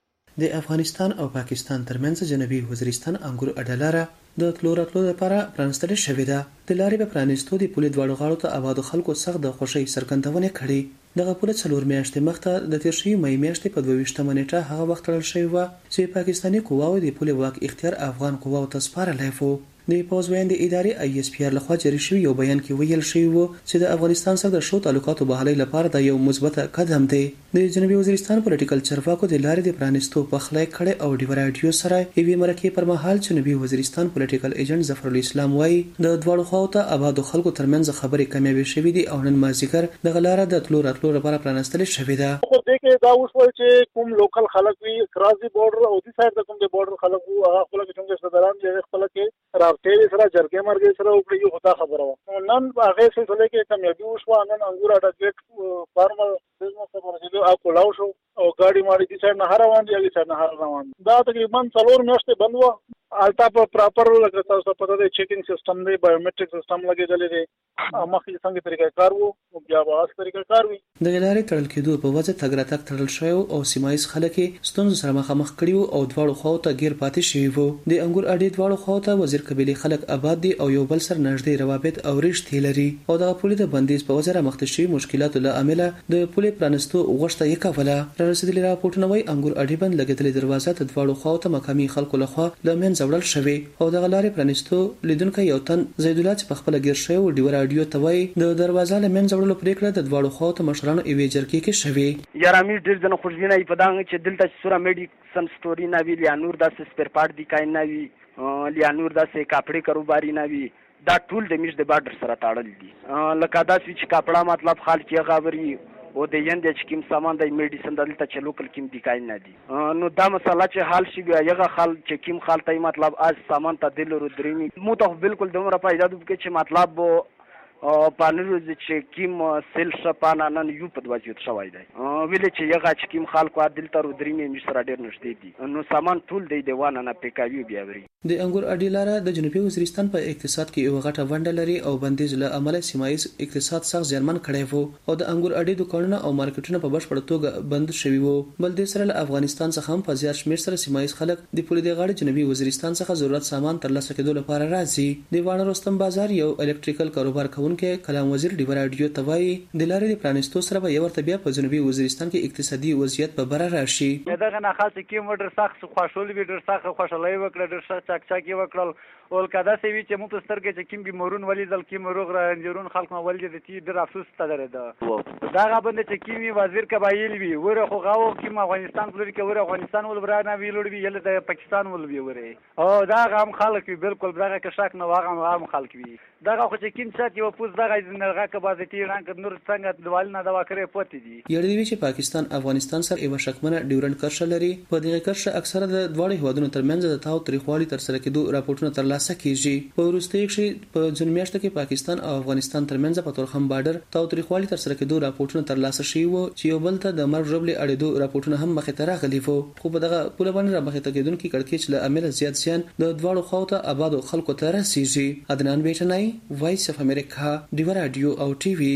Speaker 15: د افغانستان او پاکستان ترمنځ جنوبي وزیرستان انګور اډه د تلو راتلو لپاره پرانستل شوې ده. د لارې په پرانستو د پولې دواړو غاړو ته آبادو خلکو سخت د خوښۍ څرګندونه کړې. دغه پوله 4 میاشتې مخته د تیر شوي مې میاشتې په 22 نیټه هغه وخت تړل شوی و چې پاکستاني قواوو د پولې واک اختیار افغان قواوو ته سپارلی و. د پوز ویاند ادارې ISPR لخوا جاری شوی یو بیان کې ویل شوی و چې د افغانستان سره د شو تعلقاتو بحالۍ لپاره د یو مثبت قدم دی. د جنوبي وزیرستان پولیټیکل چارواکو د لارې د پرانستو په خلای کړه او ډیوا رادیو سره ایوي مرکه پر مهال جنوبي وزیرستان پولیټیکل ایجنټ ظفر الاسلام وایي د دواړو خواو ته آبادو خلکو ترمنځ خبرې کمیابي شوې دي او نن مازیګر دغه لاره د تلو راتلو لپاره پرانستل شوې ده.
Speaker 16: خو دې کې دا اوس وایي چې کوم لوکل خلک وي کرازي بورډر او دې سایډ د کوم د بورډر خلک وو هغه خپل کې څنګه صدران دي خپل کې رابطې سره جرګې مرګې سره وکړي یو خدا خبره و. نن هغه سلسله کې کمیابي وشوه. نن انګور اډه ګیټ فارمل بزنس سره ورسېدو او کولاو شو او ګاډي ماډي دې سایډ نه روان دي هغه سایډ نه روان دي. دا تقریبا 4 میاشتې بند و. الټا په پراپر لکه تاسو ته پته دی چیکینګ سیستم دی بایومټریک سیستم لګېدلی دی مخکې څنګه طریقه کار وو او بیا به هغه طریقه کار وي.
Speaker 15: د لارې تړل کېدو په وجه تګ راتګ تړل شوی او سیمایي خلک ستونزو سره مخامخ کړي او دواړو خواو ته غیر پاتې شوي وو. د انګور اډې دواړو خواو ته وزیر قبیلې خلک آباد دي او یو بل سره نږدې روابط او رشتې لري او د پولې د بندیز په وجه رامخته شوي مشکلاتو له امله د پولې پرانستو غوښته یې کوله. رسېدلي راپورټونه وایي انګور اډې بند لګېدلې دروازه د دواړو خواو ته مقامي خلکو لخوا له منځه وړل شوې او دغه لارې پرانستو لیدونکو یو تن زید الله چې په خپل ګیر شوی او ډیوا رادیو ته وایي د دروازه له منځه وړلو پریکړه د دواړو خواو ته مشرانو ایوي جرګې کې شوې.
Speaker 17: یارامي ډیر ځنه خوشبینه په دغه چې دلته سورا میډیسن سټوري نه وی یا نور داسې سپیر پارت دی کاین نه وی یا نور داسې کاپړې کاروباري نه وی. دا ټول د میش د بارډر سره تاړل دي. لکه داسې چې کاپړه مطلب خال کې غاوري او د یند چې کوم سامان د میډیسن دلته چې لوکل کوم دی کاین نه دي. نو دا مسله چې حال شي یغه خال چې کوم خال ته مطلب از سامان ته دلرو درېمی مو ته بالکل دومره پیدا د چې مطلب پانلو چې کیم سیل شپانا نن یو په دواجو شوای دی ویل چې یغه چې کیم خلکو عدل تر درېمی مش سره ډیر نشته دي. نو سامان ټول دی دیوانه نه پکایو بیا وری.
Speaker 15: د انګور اډې لاره د جنوبي وزیرستان په اقتصاد کې یو غټه ونډه لري او بندیز له امله سیمایي اقتصاد سخت زیانمن کړی وو او د انګور اډې دکانونه او مارکیټونه په بشپړ توګه بند شوي وو. بل د سره افغانستان څخه هم په زیات شمېر سره سیمایي خلک د پولې د غاړې جنوبي وزیرستان څخه ضرورت سامان ترلاسه کېدو لپاره راځي. د وانه رستم بازار یو الکتریکل کاروبار کوونکی کلام وزیر ډیوا رادیو ته وایي د لارې د پرانستو سره به یو ورته بیا په جنوبي وزیرستان کې اقتصادي وضعیت په بره راشي.
Speaker 17: دغه نه خاصه کې موټر سخت خوشحالي وي ډېر سخت خوشحالي وکړه ډېر سخت چاکچاکي وکړل او کدا سوي چې مو په سترګې چې کیم بیمارون ولیدل کیم روغ رنجرون خلک مو ولید تی ډېر افسوس ستاره ده. دا غبند چې کیمي وزیر قبایل وی وره خو غاو کیم افغانستان پلوړي کې وره افغانستان ول برانه ویلوړ وی یله د پاکستان ول وی وره او دا غم خلک وی بالکل برغه کې شک نه واغم عام خلک وی دا خو چې کیم چې یو پوز دغه زنرغه کې بازتي رنګ نور څنګه دوال نه دوا کړې پاتې دي.
Speaker 15: یړدي چې پاکستان افغانستان سره یو شکمنه ډیورنډ کرښه لري. په دغه کرښه اکثره د دواړو هیوادونو ترمنځ د تاو تاریخوالي تر سره کېدو راپورټونه ترلاسه کیږي. په وروستي کې په جون میاشت کې پاکستان او افغانستان ترمنځ په تورخم بارډر تاو تاریخوالي تر سره کېدو راپورټونه ترلاسه شوي وو چې یو بل ته د مرګ ژوبلې اړېدو راپورټونه هم مخې ته راغلي وو. خو په دغه پوله باندې را مخې ته کېدونکي کړکېچ له امله زیات زیان د دواړو خواو ته آبادو خلکو ته رسیږي. عدنان بیٹنای، وایس اف امریکا، ډیوا رادیو او ټي وي.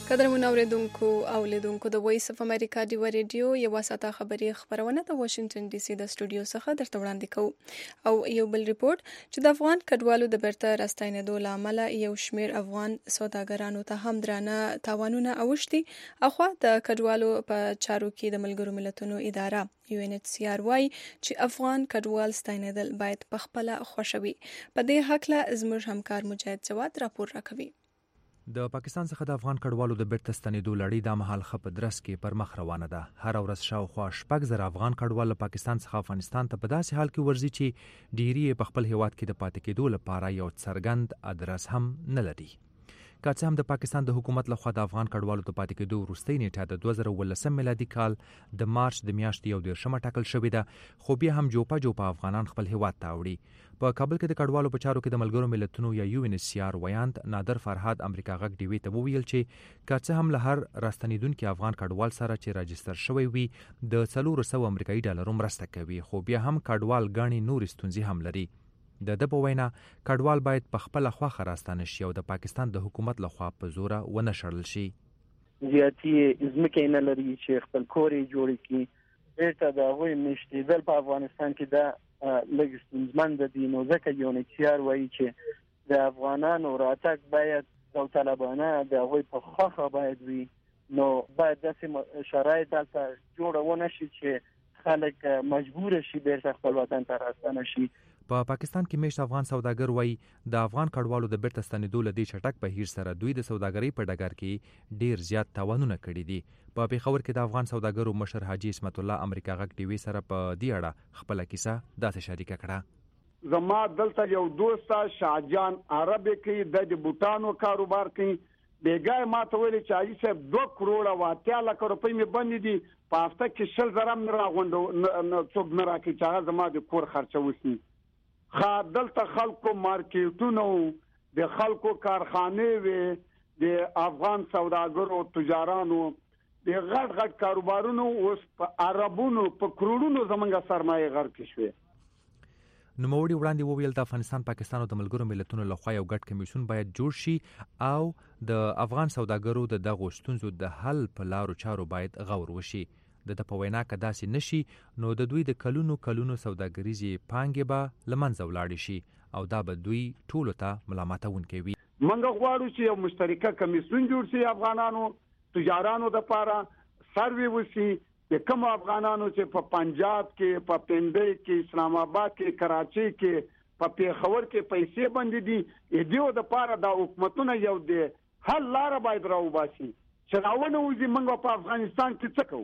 Speaker 2: قدرمن اوریدونکو او لیدونکو د وایس اف امریکا دی ریډیو یو ساته خبری خبرونه د واشنگټن ډي سي د سټوډیو څخه درته وړاندې کوو او یو بل ریپورت چې د افغان کډوالو د بیرته راستنېدو لامل یو شمیر افغان سوداګرانو ته هم درانه تاوانونه اوښتي اخوا د کډوالو په چارو کې د ملګرو ملتونو اداره UNHCR وايي چې افغان کډوال ستنېدل باید په خپل خوشوي په دې حق له زموږ همکار مجاهد جواد راپور راکوي
Speaker 3: د پاکستان څخه د افغان کډوالو د بیرته ستنېدو لړۍ د مهال خپ درس کې پر مخ روانه ده. هر ورځ شاوخوا 6,000 افغان کډوال له پاکستان څخه افغانستان ته په داسې حال کې ورځي چې ډیری په خپل هیواد کې د پاتې کېدو لپاره یو څرګند ادرس هم نه لري. که څه هم د پاکستان د حکومت لخوا د افغان کډوالو د پاتې کېدو وروستۍ نیټه د 2019 میلادي کال د مارچ د میاشتې 11 ټاکل شوې ده، خو بیا هم جوپه افغانان خپل هیواد ته وړي. په کابل کې د کډوالو په چارو کې د ملګرو ملتونو یا UNHCR ویاند نادر فرهاد امریکا غږ ډي وی ته وویل چې که څه هم له هر راستنیدونکو افغان کډوال سره چې راجستر شوی وي د 400 امریکایي ډالرو مرسته کوي، خو بیا هم کډوال غاڼې نور ستونزې هم لري. د په وینا کډوال باید په خپل خواخه راستانه شي او د پاکستان د حکومت لخوا په زوره ونه شړل شي.
Speaker 18: زیاتی ځمکې نه لري چې خپل کورې جوړ کړي، بیرته د هغوی مشتېدل په افغانستان کې د لږ ستونزمن دي. نو ځکه UNHCR وایي چې د افغانانو راتګ باید داوطلبانه د هغوی په خواخه باید وي. نو باید داسې شرایط دلته جوړونه شي چې خلک مجبور شي بیرته خپل وطن ته راستانه شي.
Speaker 3: په پاکستان کې میشت افغان سوداګر وایي د افغان کډوالو د بیرته ستنېدو له دې چټک بهیر سره دوی د سوداګرۍ په ډګر کې ډیر زیات تاوانونه کړي دي. په پیښور کې د افغان سوداګرو مشر حاجی اسمت الله امریکا غږ ټي وی سره په دې اړه خپل کیسه داسې شریکه کړه.
Speaker 19: زما دلته یو دوست شاهجان عربي کې د بوتانو کاروبار کوي، بیګای ما ته ویل چې حاجی صاحب 2 کروڑ او 80 لک روپۍ مې بند دي، په هفته کې 10 زره نه راغونډو څوک نه راکړي چې هغه زما د کور خرچه وسی. دلته خلکو مارکیټونو د خلکو کارخانه وي، د افغان سوداګرو تجارانو د غټ کاروبارونو اوس په عربونو په کروڑونو زمونږه سرمایه غرق شوه.
Speaker 3: نوموړي وړاندې وویل د افغانستان پاکستان او د ملګرو ملتونو لخوا یو ګډ کمیسیون باید جوړ شي او د افغان سوداګرو د دغو ستونزو د حل په لارو چارو باید غور وشي. د په وینا که داسې نشي نو د دوی د کلونو سوداګریزې پانګې به له منځه ولاړې شي او دا به دوی ټولو ته ملامتونکی وي.
Speaker 19: موږ غواړو چې یو مشترکه کمیسیون جوړ شي، افغانانو تجارانو لپاره سروي وشي، د کوم افغانانو چې په پنجاب کې، په پنډۍ کې، اسلام آباد کې، کراچۍ کې، په پیښور کې پیسې بند دي، دې د لپاره د حکومتونو یو د حل لار باید راوباسي چې راونه وځي. موږ په افغانستان کې څه کوو؟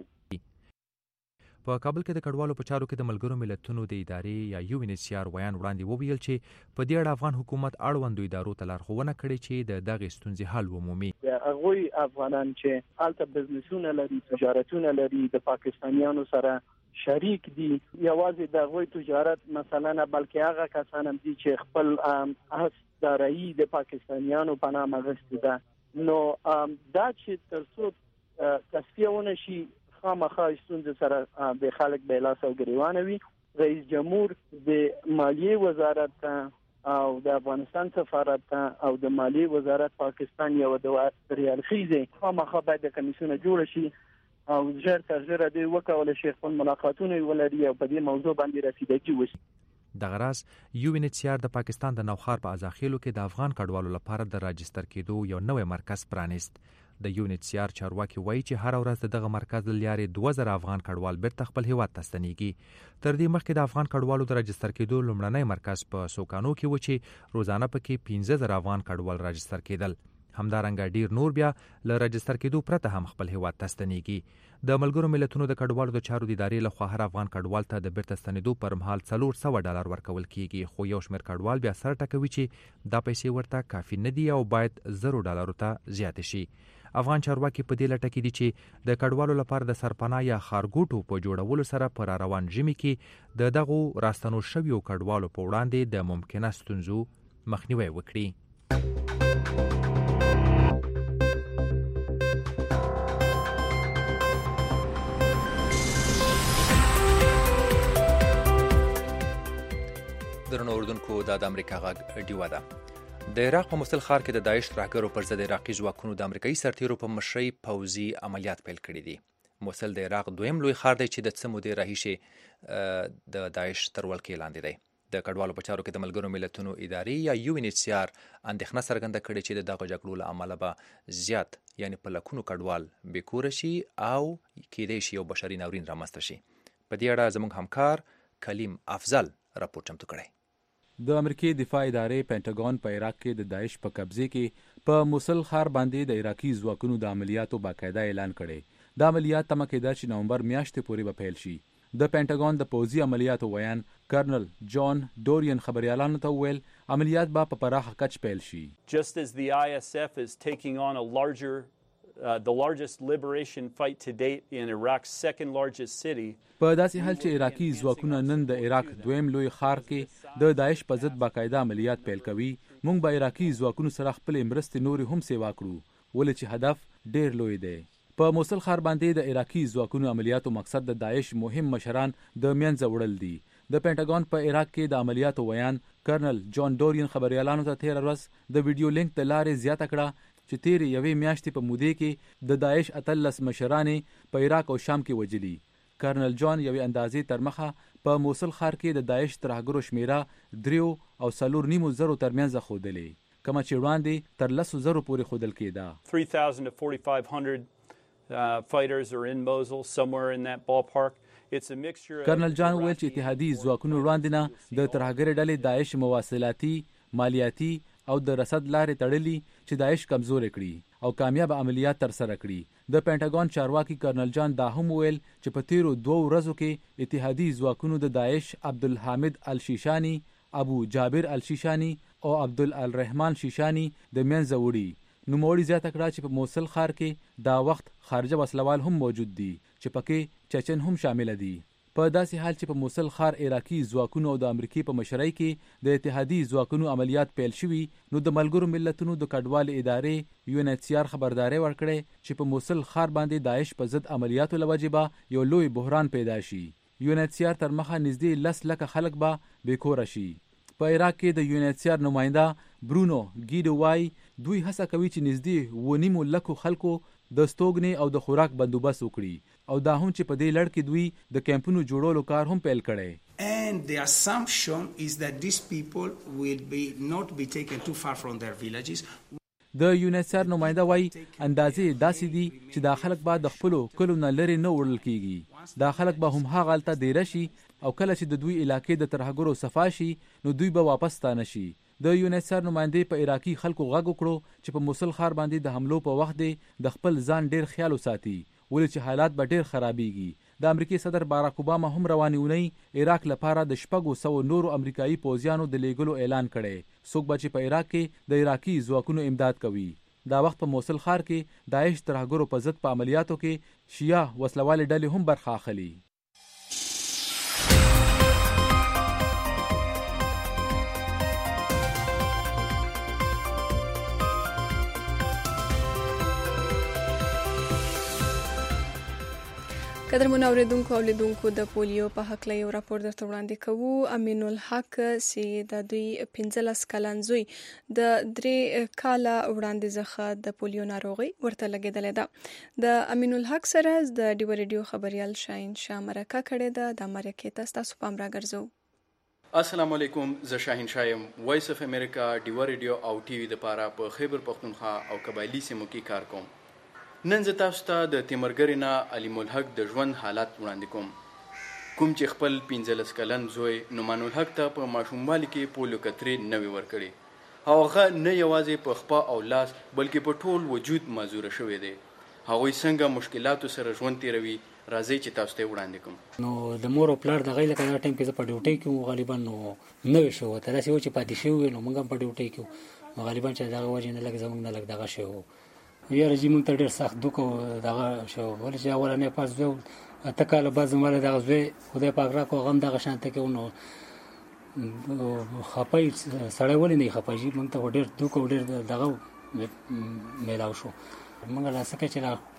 Speaker 3: په کابل کې د کډوالو په چارو کې د ملګرو ملتونو د ادارې یا UNHCR ویان وړاندې وویل چې په دې اړه افغان حکومت اړوندو ادارو ته لارښوونه کړې چې د دغې ستونزې حل ومومي.
Speaker 18: هغوی افغانان چې هلته بزنسونه لري، تجارتونه لري، د پاکستانیانو سره شریک دي، یوازې د هغوی تجارت مثلا نه بلکې هغه کسان هم دي چې خپل دارایی د پاکستانیانو په نام اخیستې ده. نو دا چې تر څو تصفیه ونه شي خامخا ستونزې سره د خلک به لاس او ګریوان وي. رئیس جمهور د مالیې وزارت او د افغانستان سفارت او د مالیې وزارت پاکستان یو د ریالخیزه خامخا باید د کمیسیون جوړ شي او ژر تر ژره دوی وکولای شي خپل ملاقاتونه ولري او په دې موضوع باندې رسیدګي وشي.
Speaker 3: دغه راز UNHCR د پاکستان د نوخار په ازاخیلو کې د افغان کډوالو لپاره د راجستر کېدو یو نوې مرکز پرانیست. د UNHCR چارواکي وایي چې هر ورځ دغه مرکز له لارې 2000 افغان کډوال بیرته خپل هیواد ته ستنېږي. تر دې مخکې د افغان کډوالو د راجستر کېدو لومړنی مرکز په سوکانو کې و چې روزانه پکې 15000 افغان کډوال راجستر کېدل. همدارنګه ډیر نور بیا له راجستر کېدو پرته هم خپل هیواد ته ستنېږي. د ملګرو ملتونو د کډوالو د چارو د ادارې لخوا هر افغان کډوال ته د بیرته ستنېدو پر مهال $400 ورکول کیږي، خو یو شمېر کډوال بیا سر ټکوي چې دا پیسې ورته کافي نه دي او باید $0 ته زیات شي. افغان چارواکي په دې لټه کې دي چې د کډوالو لپاره د سرپناه یا خارګوټو په جوړولو سره پر روان ژمي کې د دغو راستنو شویو کډوالو په وړاندې د ممکنه ستونزو مخنیوي وکړي. درنو اوردونکو، دا د امریکا غږ ډیوا ده. د عراق په موصل ښار کې د داعش ترهګرو پر ضد عراقي ځواکونو د امریکایي سرتیرو په مشرۍ پوځي عملیات پیل کړي دي. موصل د عراق دویم لوی ښار دی چې د څه مودې راهیسې د داعش تر ولکې لاندې دی. د کډوالو په چارو کې د ملګرو ملتونو ادارې یا UNHCR اندېښنه څرګنده کړې چې د دغه جګړو له امله به زیات یعنی په لکونو کډوال بېکوره شي او کېدای شي یو بشري ناورین رامنځته شي. په دې اړه زموږ همکار کلیم افضل راپور چمتو کړی.
Speaker 20: د امریکای دفاع ادارې پینټاګون په عراق کې د داعش په قبضه کې په موصل ښار باندې د عراقي ځواکونو د عملیاتو باقاعده اعلان کړی. د عملیات تمه کېده چې نومبر میاشتې پورې به پیل شي. د پینټاګون د پوځي عملیاتو ویان کرنل جان ډورین خبريالانو ته وویل عملیات به په پراخه کچ پیل شي.
Speaker 21: Just as the ISF is taking on the largest liberation fight to date in Iraq's second largest city.
Speaker 20: په داسې حال چې عراقي ځواکونه نن د عراق دویم لوی ښار کې د داعش په ضد باقاعده عملیات پیل کوي، موږ به عراقي ځواکونو سره خپل مرستې نورې هم سیوا کړو ولې چې هدف ډیر لوی دی. په موصل ښار باندې د عراقي ځواکونو عملیاتو مقصد د داعش مهم مشران د منځه وړل دي. د پینټاګون په عراق کې د عملیاتو ویان کرنل جان ډورین خبريالانو ته تیر ورځ د ویډیو لینک د لارې زیاته کړه چې تیر یوې میاشتې په موده کې د داعش 13 مشرانې په عراق او شام کې وجلي. کرنل جان یوې اندازې تر مخه په موصل ښار کې د داعش ترهګرو شمیره 3 او 4.5 زرو ترمنځ خودلې، کومه چې وړاندې تر 10 زرو پورې خودل کېده.
Speaker 21: 3000 to 4500 fighters are in Mosul, somewhere in that ballpark. It's a mixture of
Speaker 20: کرنل جان ویل چې اتحادی ځواکونو وړاندې نه د ترهګر ډلې داعش مواصلاتي، مالیاتي او د رسد لارې تړلي چې داعش کمزور کړي او کامیاب عملیات تر سره کړي. د پینټاګون چارواکي کرنل جان دا هم ویل چې په تیرو 2 ورځو کې اتحادی ځواکونو د داعش عبدالحامد الشیشانی، ابو جابر الشیشانی او عبدالرحمن شیشانی د منځه وړي. نوموړي زیاته کړه چې په موصل ښار کې دا وخت خارجه وسلوال هم موجود دي چې پکې چچن هم شامل دي. په داسې حال چې په موصل ښار عراقي ځواکونو او د امریکای په مشرۍ کې د اتحادی ځواکونو عملیات پیل شوي، نو د ملګرو ملتونو د کډوال ادارې UNHCR خبرداري ورکړې چې په موصل ښار باندې داعش په ضد عملیاتو لوجبه یو لوی بحران پیدا شي. UNHCR تر مخه نږدې 10 لکه خلک به بیکوره شي. په عراق کې د UNHCR نماینده برونو ګیډو وای دوی هڅه کوي چې نږدې 9 لکو خلکو د ستوګنې او د خوراک بندوبست وکړي او دا هم چې په دې لړ کې دوی د کیمپونو جوړولو کار هم پیل کړي.
Speaker 22: And the assumption is that these people will not be taken too far from their villages.
Speaker 20: د UNHCR نماینده وای اندازې داسې دي چې دا خلک به د خپلو کلو نه لرې نه وړل کیږي. دا خلک به هم هغه هلته دیره شي او کله چې د دوی علاقې د ترهګرو صفا شي نو دوی به واپس ستانه شي. د UNHCR نماینده په عراقي خلکو غږ وکړو چې په موصل ښار باندې د حملو په وخت د خپل ځان ډیر خیال وساتي ولې چې حالات به ډیر خرابېږي. د امریکای صدر باراک اوباما هم روانې اونۍ عراق لپاره د 600 نورو امریکایي پوځیانو د لیږلو اعلان کړی. څوک به چې په عراق کې د عراقي ځواکونو امداد کوي. دا وخت په موصل ښار کې داعش ترهګرو په ضد په عملیاتو کې شیعه وسلوالې ډلې هم برخه اخلي.
Speaker 2: قدرمن اوریدونکو او لیدونکو د پولیو په حق له یو راپور درته وړاندې کوو. امین الحق چې د دوی 15 کلن زوی د 3 کاله وړاندې څخه د پولیو ناروغي ورته لګېدلې ده. د امین الحق سره د ډیو ریډیو خبريال شاهین شاه مرکه کړې ده. د مرکه تاسو پام راګرځو.
Speaker 23: السلام علیکم، زه شاهین شایم، وایس اف امریکا ډیو ریډیو او ټي وي د پاره په خیبر پختونخوا او قبایلی سیمو کې کار کوم. نن زه تاسو ته د تیمرګرینا علیم الحق د ژوند حالات وړاندې کوم چې خپل 15 کلن زوی نومان الحق ته په ماشوموالي کې پولیو کترې نوي ورکړي. هغه نه یوازې په خپه او لاس بلکې په ټول وجود معذوره شوی دی. هغوی څنګه مشکلاتو سره ژوند تیروي راځي چې تاسو ته وړاندې کوم.
Speaker 24: نو د مور او پلار د غیله کله ټایم کې زه په ډیوټي کې غالبا نو نوې شو ته داسې و چې پاتې شو نو موږ هم په ډیوټي کې غالبا چې دغه وجه نه لګ زموږ نه لګ دغه شو یاره چې موږ ته ډېر سخت دوک دغه شو ولې چې اولنې پاس زه اته کاله بعد زموږ دغه زوی خدای پاک راکړو هغه هم دغه شانته کې نو خپای سړی ولې نه خپای موږ ته ډېر دوک ډېر دغه میلاو شو. موږ لا څه چې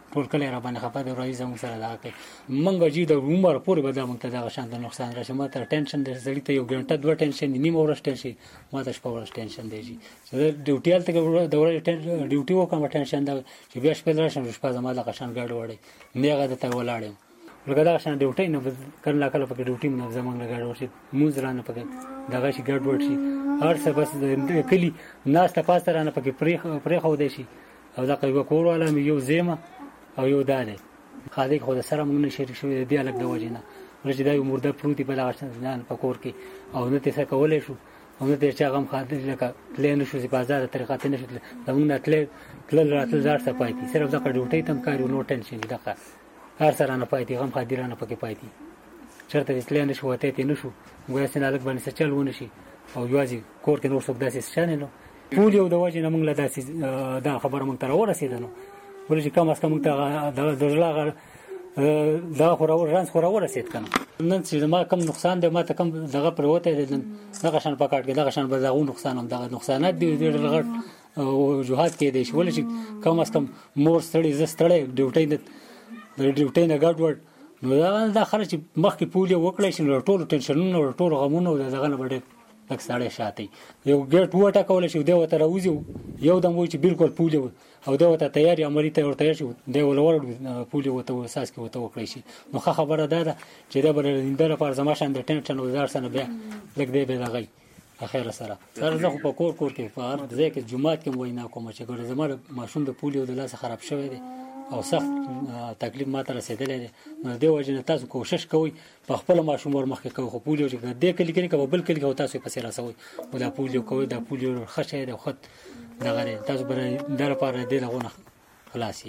Speaker 24: ټول کلی را باندې خفه دی رئیس زموږ سره دغه کوي موږ چې د عمر پورې به دا موږ ته دغه شان د نقصان راشي ما ته ټینشن دی سړي ته 1 غنټه 2 ټینشن نیمه ورځ ټینشن ما ته شپه ورځ ټینشن دی چې ډیوټي هلته د ورځې ډیوټي وکړم ټینشن دا چې بیا شپه راشم شپه زما دغه شان ګاډ وړی نیغه دته ولاړم لکه دغه شان ډیوټي نه کله کله پکې ډیوټي نه زمونږ ګاډ ورشي موږ رانه پکې دغه شي ګاډ ورشي هر څه بس د کلی ناس ته پاسته رانه پکې پرې خو دی شي او دا کوي کور والا مې یو زیمه او یو داده خالق خو سره موږ نه شریک شوی دی الګ د وجنه ورته دا یو مرده پروتي په دغه شان په کور کې او نه څه کولای شو او نه چې هغه خاطر لکه پلان شو چې بازار طریقه ته نشو زمونږ نه تل راتل زار څه پاتې صرف دا ډیوټي تم کارو نو ټینشن دغه هر سره نه پاتې غم خادرانه پکې پاتې چرته پلان شو وته ته نشو موږ سره الګ باندې چل ونه شي او یوازې کور کې نور څه داسې شانه نو ټول یو د وجه نه موږ له داسې دا خبره موږ ته ورسېده نو ولې کم اس کم ته د دغه دا خورور رانس خورور رسید کنه نن چې ما کم نقصان دی ما ته کم دغه پروته دی دغه شان پکاټ کې دغه شان بزاغو نقصان هم دغه نقصانات دی دغه وجوهات کې دی ولې چې کم اس کم مور ستړي زستړي ډیوټي نه ګډ وډ نو دا خرچ مخکې پولیو وکړای شي نو ټول ټینشنونه ټول غمونه دغه نه بډه لکه ساړې شاتي یو ګټ وټه کول شي دی وته راوځي یو دم وای چې بالکل پولیو او دا وته تیاری عملی ته ورته شي دی ولور پولیو وته اساس کې وته وکړي شي نو خبره ده چې دا بل اندره پر زما شان د ټینشن او زار سره بیا لګ دی به لغی اخر سره زه خو په کور کې په هر ځای کې جمعات کې وینا کوم چې ګور زما ماشوم د پولیو د لاس خراب شوی دی او سخت تکلیف ماته رسیدلی دی نو دې وجه نه تاسو کوشش کوئ په خپل ماشوم ور مخکې کوئ خو پولیو چې دې کلی کې کوي بل کلی کې تاسو پسې راسوي او دا پولیو کوي دا پولیو خشه دی خود دغه تاسو بر در پاره دې لغونه خلاصي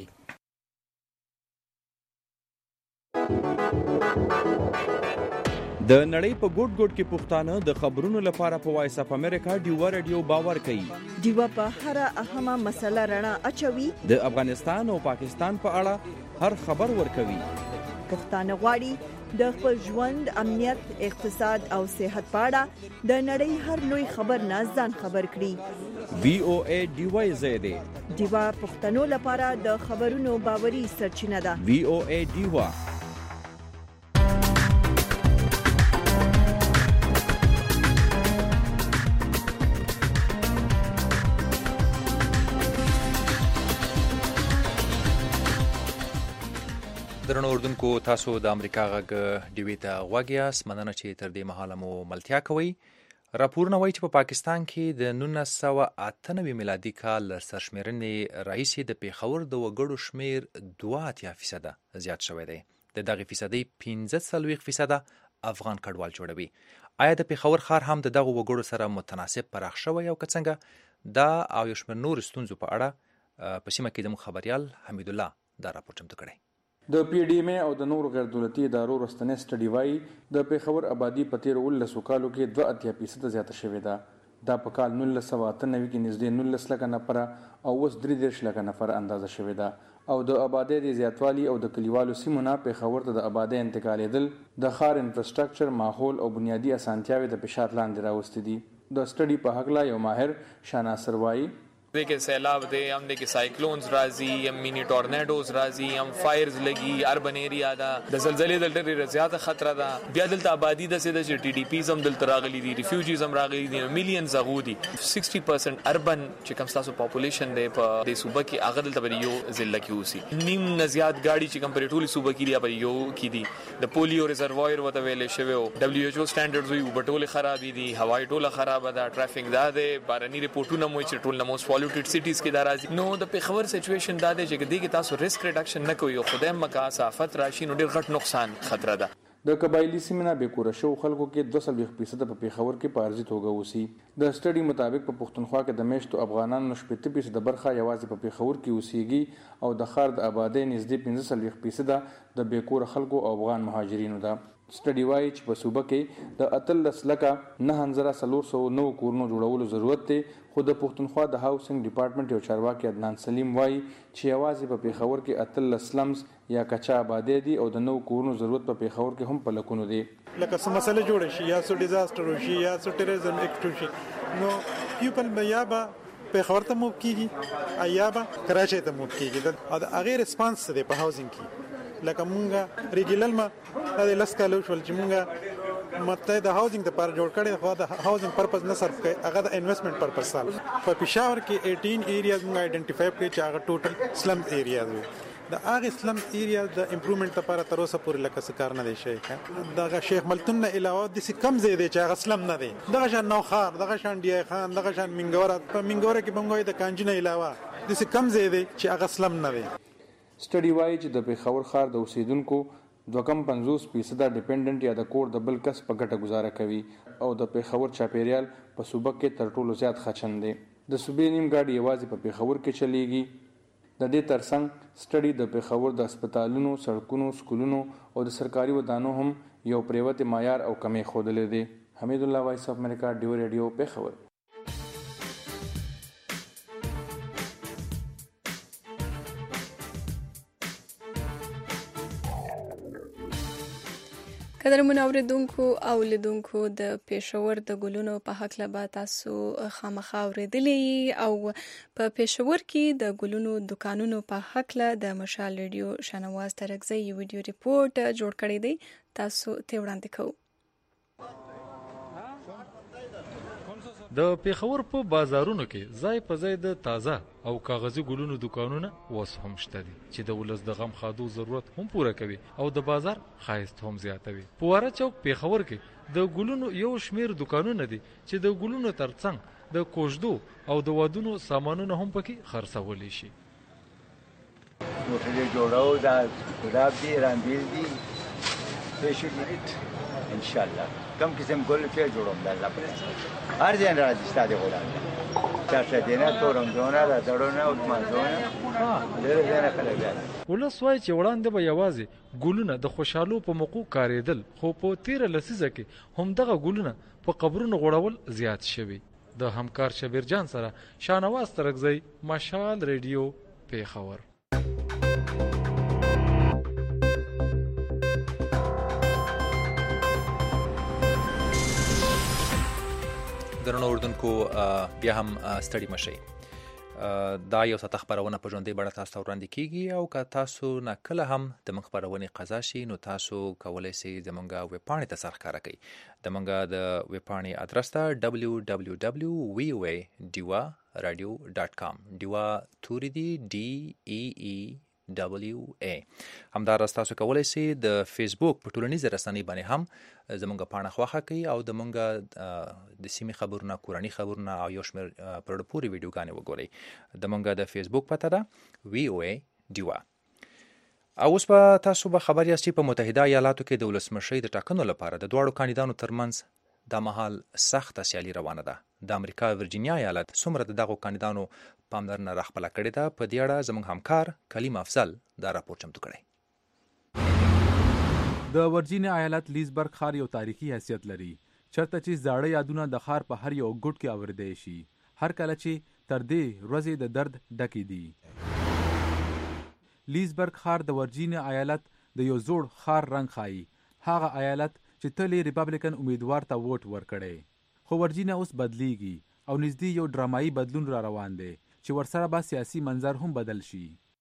Speaker 7: د نړۍ په ګوټ ګوټ کې پښتانه د خبرونو لپاره په وایس اف امریکا ډیوا رادیو باور کوي
Speaker 1: ډیوا په هر اهمه مسله رڼا اچوي
Speaker 7: د افغانستان او پاکستان په اړه هر خبر ورکوي
Speaker 1: پښتانه غواړي د خپل ژوند امنیت اقتصاد او صحت په اړه د نړۍ هر لوی خبر نه ځان خبر کړي
Speaker 7: وی او ای ډیوا زیاده
Speaker 1: ډیوا پښتنو لپاره د خبرونو باوري سرچینه ده
Speaker 7: وی او ای ډیوا
Speaker 3: درنو اردوونکو تاسو د امریکا غږ ډیوي ته غوږ یاست مننه چې تر دې مهاله مو ملتیا کوئ راپورونه وایي چې په پاکستان کې د 1998 میلادي کال سرشمېرنې راهیسې د پیښور د وګړو شمیر 2% زیات شوی دی د دغه فیصدي 15% افغان کډوال جوړوي آیا د پیښور ښار هم د دغه وګړو سره متناسب پراخ شوی او که څنګه دا او یو شمېر نور ستونزو په اړه په سیمه کې زموږ خبریال حمید الله دا راپور چمتو کړی
Speaker 4: د پی ډی ایم او د نورو غیر دولتي ادارو رستنې سټډي وايي د پیښور آبادی په تیر 19 کالو کې 2% زیاته شوې ده دا په کال 1998 کې نږدې 19 لک نفر او اوس 3 لک نفر اندازه شوې ده او د آبادی د زیاتوالي او د کلیوالو سیمو نه پیښور ته د آبادی انتقالیدل د ښار انفراستراکچر ماحول او بنیادی اسانتیاوي د فشار لاندې راوستي دي د سټډي په حق لا یو ماهر شاناصر وايي
Speaker 5: देखिए सैलाब दे हम देखिए साइक्लोन्स राजी हम मिनी टॉर्नेडोز राजी हम फायर्स लगी अर्बन एरिया दा د زلزلې د ډېر زیاته خطر ده بیا دلته آبادی د سیده چې ټي ډي پیز هم دلته راغلي دي ریفیوجیز هم راغلي دي میلیونز هغه دي 60% اربن چې کوم تاسو پاپولیشن دی په د صوبه کې هغه دلته به یو ضلع کې اوسي نیم نه زیات گاډي چې کوم پر ټولي صوبه کې دی په یو کې دي د پولیو ریزروایر وته ویلې شوی او دبليو ایچ او سټانډرډز وي وبټول خراب دي هوای ټوله خراب ده ټرافیک ده د بارني ریپورتونه مو چې ټول نموس پالوټډ سټیز کې دارازي نو د پیښور سچويشن دا دی چې دغه تاسو ریسک ریډکشن نه کوي خدای مکه صافت راشي نو ډیر غټ نقصان خطر ده
Speaker 4: د قبایلی سیمه به کور شو خلکو کې 2% په پیښور کې پارځي توګه وسی د سټډي مطابق په پښتونخوا کې د میشتو افغانانو 80% د برخه یوازې په پیښور کې اوسېږي او د خارد آبادی نږدې 15% د بیکور خلکو او افغان مهاجرینو ده سټډي وايي چې په صوبه کې د 13 لکه 9409 کورونو جوړولو ضرورت دی خو د پښتونخوا د هاوسنګ ډپارټمنټ یو چارواکي عدنان سلیم وايي چې یوازې په پیښور کې 13 سلمز یا کچا آبادی دي او د نو کورونو ضرورت په پیښور کې هم په لکونو دي
Speaker 6: لکه سم مسله جوړ شي یا سو ډیزاستر شي یا سو ټیرریزم اکټ شي نو پیپل بیا به پیښور ته موو کیږي یا به کراچۍ ته موو کیږي. دا هغه ریسپانس دی په هاوزینګ کې. لکه مونږه ریګولر ما د لاس کالو شول چې مونږه مته د هاوزینګ د پر جوړ کړي خو د هاوزینګ پرپز نه صرف کوي, هغه د انویسټمنٹ پرپز سره. په پېښور کې 18 ایریاز مونږ آئیډنټیفای کړي چې هغه ټوټل سلم ایریاز وي. د هغه سلم ایریا د امپروومنت لپاره تر اوسه پورې لکه څه کار نه دی شوی. د شیخ ملتون نه علاوه د څه کم ځای دی چې هغه سلم نه دی. دغه شان نوخار, دغه شان ډی خان, دغه شان منګوره. په منګوره کې بنګوي د کانجنه علاوه د څه کم ځای دی چې هغه سلم نه دی.
Speaker 4: سټډي وايي چې د پیښور ښار د اوسیدونکو 2.50% ډیپندنٹ یا د کور د بل کس په ګټه گزاره کوي او د پیښور چاپیریال په صوبه کې تر ټولو زیات خچن دی. د صوبې نیم ګاډي یوازې په پیښور کې چلیږي. د دې ترڅنګ سټډي د پیښور د هسپتالونو, سړکونو, سکولونو او د سرکاري ودانو هم یو پریوت معیار او کمی ښودلې دي. حمید الله, وایس اف امریکا, ډیو ریډیو, پیښور.
Speaker 2: قدرمن اوریدونکو او لیدونکو, د پېښور د ګلونو په حق له به تاسو خامخا اورېدلې او په پېښور کې د ګلونو دکانونو په حق له د مشال ریډیو شانواز ترکزی یو ویډیو ریپورت جوړ کړی دی. تاسو ته وړاندې کوو.
Speaker 9: د پیښور په بازارونو کې ځای په ځای د تازه او کاغذي ګلونو دکانونه اوس هم شته دي چې د ولس د غم خادو ضرورت هم پوره کوي او د بازار ښایست هم زیاتوي. په واره چوک پیښور کې د ګلونو یو شمیر دکانونه دي چې د ګلونو ترڅنګ د کوژدو او د ودونو سامانونه هم پکې خرڅولی شي.
Speaker 10: موټرې جوړو دا ګلاب دي, رامبیل دي, پېښې ان شاء الله کم قسم ګل چې جوړوم د الله په هر ځای راځي ستاسو غوړم چاشه دینه تورمزونه را دړونه او مانزونه ډېر ځای خلک دي.
Speaker 9: ولس وایي چې وړاندې به یوازې ګلونه د خوشحالو په موقع کارېدل, خو په 13 لسیزه کې همدغه ګلونه په قبرونو غوړول زیات شوي. د همکار شبیر جان سره شانواز ترکزی, مشال ریډیو, پیښور.
Speaker 3: درنو اردوونکو, بیا هم ستړي مشئ. دا یو ساعت خبرونه په ژوندۍ بڼه تاسو ته وړاندې کیږي او که تاسو نه کله هم د موږ خبرونې قضا شي نو تاسو کولی شئ زموږ ویبپاڼې ته سر ښکاره کړئ. د موږ د ویبپاڼې ادرس ته www.voa.radio.com ډیوا توري دي DEEWA. همداراز تاسو کولی شئ د فیسبوک په ټولنیزه رسنۍ باندې هم زموږ پاڼه خوښه کړئ او د موږ د سیمې خبرونه, کورني خبرونه او یو شمېر پرړه پورې ویډیوګانې وګورئ. د موږ د فیسبوک پته ده VOA ډیوا. او اوس به تاسو به خبر یاست چې په متحده ایالاتو کې د ولسمشۍ د ټاکنو لپاره د دواړو کاندیدانو ترمنځ دا مهال سخته سیالي روانه ده. د امریکا ورجینیا ایالت څومره د دغو کاندیدانو پاملرنه راخپله کړې ده, په دې اړه زموږ همکار کلیم افضل دا راپور چمتو کړی.
Speaker 20: د ورجینیا ایالت لیزبرګ ښار یو تاریخي حیثیت لري, چرته چې زاړه یادونه د ښار په هر یو ګوټ کې اورېدی شي, هر کله چې تر دې ورځې د درد ډکې دي. لیزبرګ ښار د ورجینیا ایالت د یو زوړ ښار رنګ ښایي, هغه ایالت چې تل یې ریپبلیکن امیدوار ته ووټ ورکړی. خو ورجینیا اوس بدلیږي او نږدې یو ډرامایي بدلون را روان دی چې ورسره به سیاسي منظر هم بدل شي.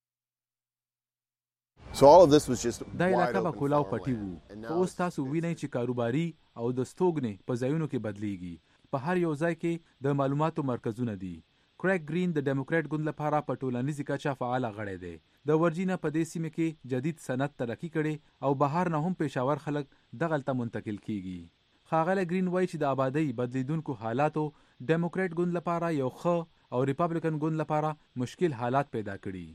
Speaker 20: دا علاقه به کولاو پټي وو, خو اوس تاسو وینئ چې کاروباري او د ستوګنې په ځایونو کې بدلیږي. په هر یو ځای کې د معلوماتو مرکزونه دي. کریګ گرین د ډیموکریټ ګوند لپاره په ټولنیزه کچه فعال غړی دی. د ورجینیا په دې سیمه کې جدید صنعت ترقی کړي او بهر نه هم پېښور خلک دغلته منتقل کیږي. ښاغلی گرین وایي چې د آبادی بدلیدونکو حالاتو ډیموکریټ ګوند لپاره یو ښه او ریپبلیکن ګوند لپاره مشکل حالات پیدا کړي.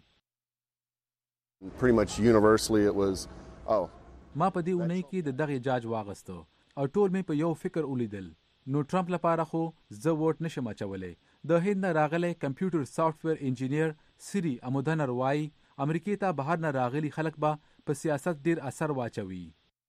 Speaker 20: ما په دې اونۍ کې د دغه جاج واغسته او ټول مې په یو فکر ولیدل. نو ټرمپ لپاره خو زه ووټ نشم اچولی. د هند نه راغلی کمپیوټر سافټویر انجینیر سری امودنر وایي امریکې ته بهر نه راغلي خلک به په سیاست ډیر اثر واچوي.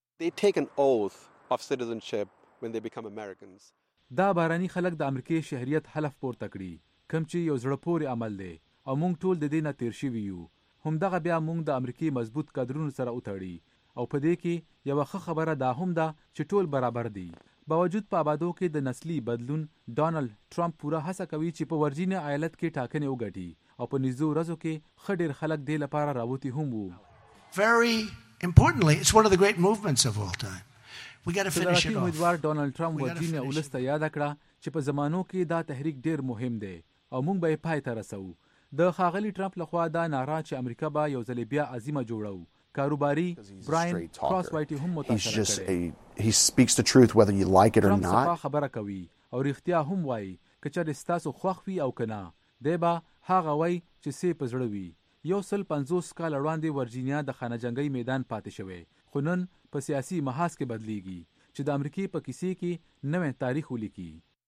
Speaker 20: دا باراني خلک د امریکې شهریت حلف پورته کړي, کوم چې یو زړه پورې عمل دی او موږ ټول د دې نه تیر شوي یو. همدغه بیا موږ د امریکې مضبوط کادرونو سره وتړي او په دې کې یو ښه خبره دا هم ده چې ټول برابر دي. باوجود په آبادو کې د نسلی بدلون ډانلډ ټرمپ پوره هڅه کوي چې په ورجینیا ایالت کې ټاکنې وګټي او په نږدې ورځو کې ښه ډېر خلک دې لپاره راوتي هم وو.
Speaker 11: Very importantly, it's one of the great movements of all time. We got to finish it off.
Speaker 20: امیدوار ډانلډ ټرمپ ورجینیا ولس ته یاد کړه چې په زمانو کې دا تحریک ډېر مهم دی او موږ به یې پای ته رسوو. د ښاغلي ټرمپ لخوا دا ناره چې امریکا به یو ځل بیا عظیمه جوړو. کاروباري براین کراس وایټي هم متاثر کړی.
Speaker 12: He speaks the truth whether you like it or
Speaker 20: ټرمپ
Speaker 12: not.
Speaker 20: صفا خبره کوي او رښتیا هم وایي که چېرې ستاسو خوښ وي او که نه. دی به هغه وایي چې څه په زړه وي. 150 کاله وړاندې ورجینیا د خانه جنګۍ میدان پاتې شوی، خو نن په سیاسي محاذ کې بدلیږي چې د امریکې په کیسې کې نوی تاریخ ولیکي.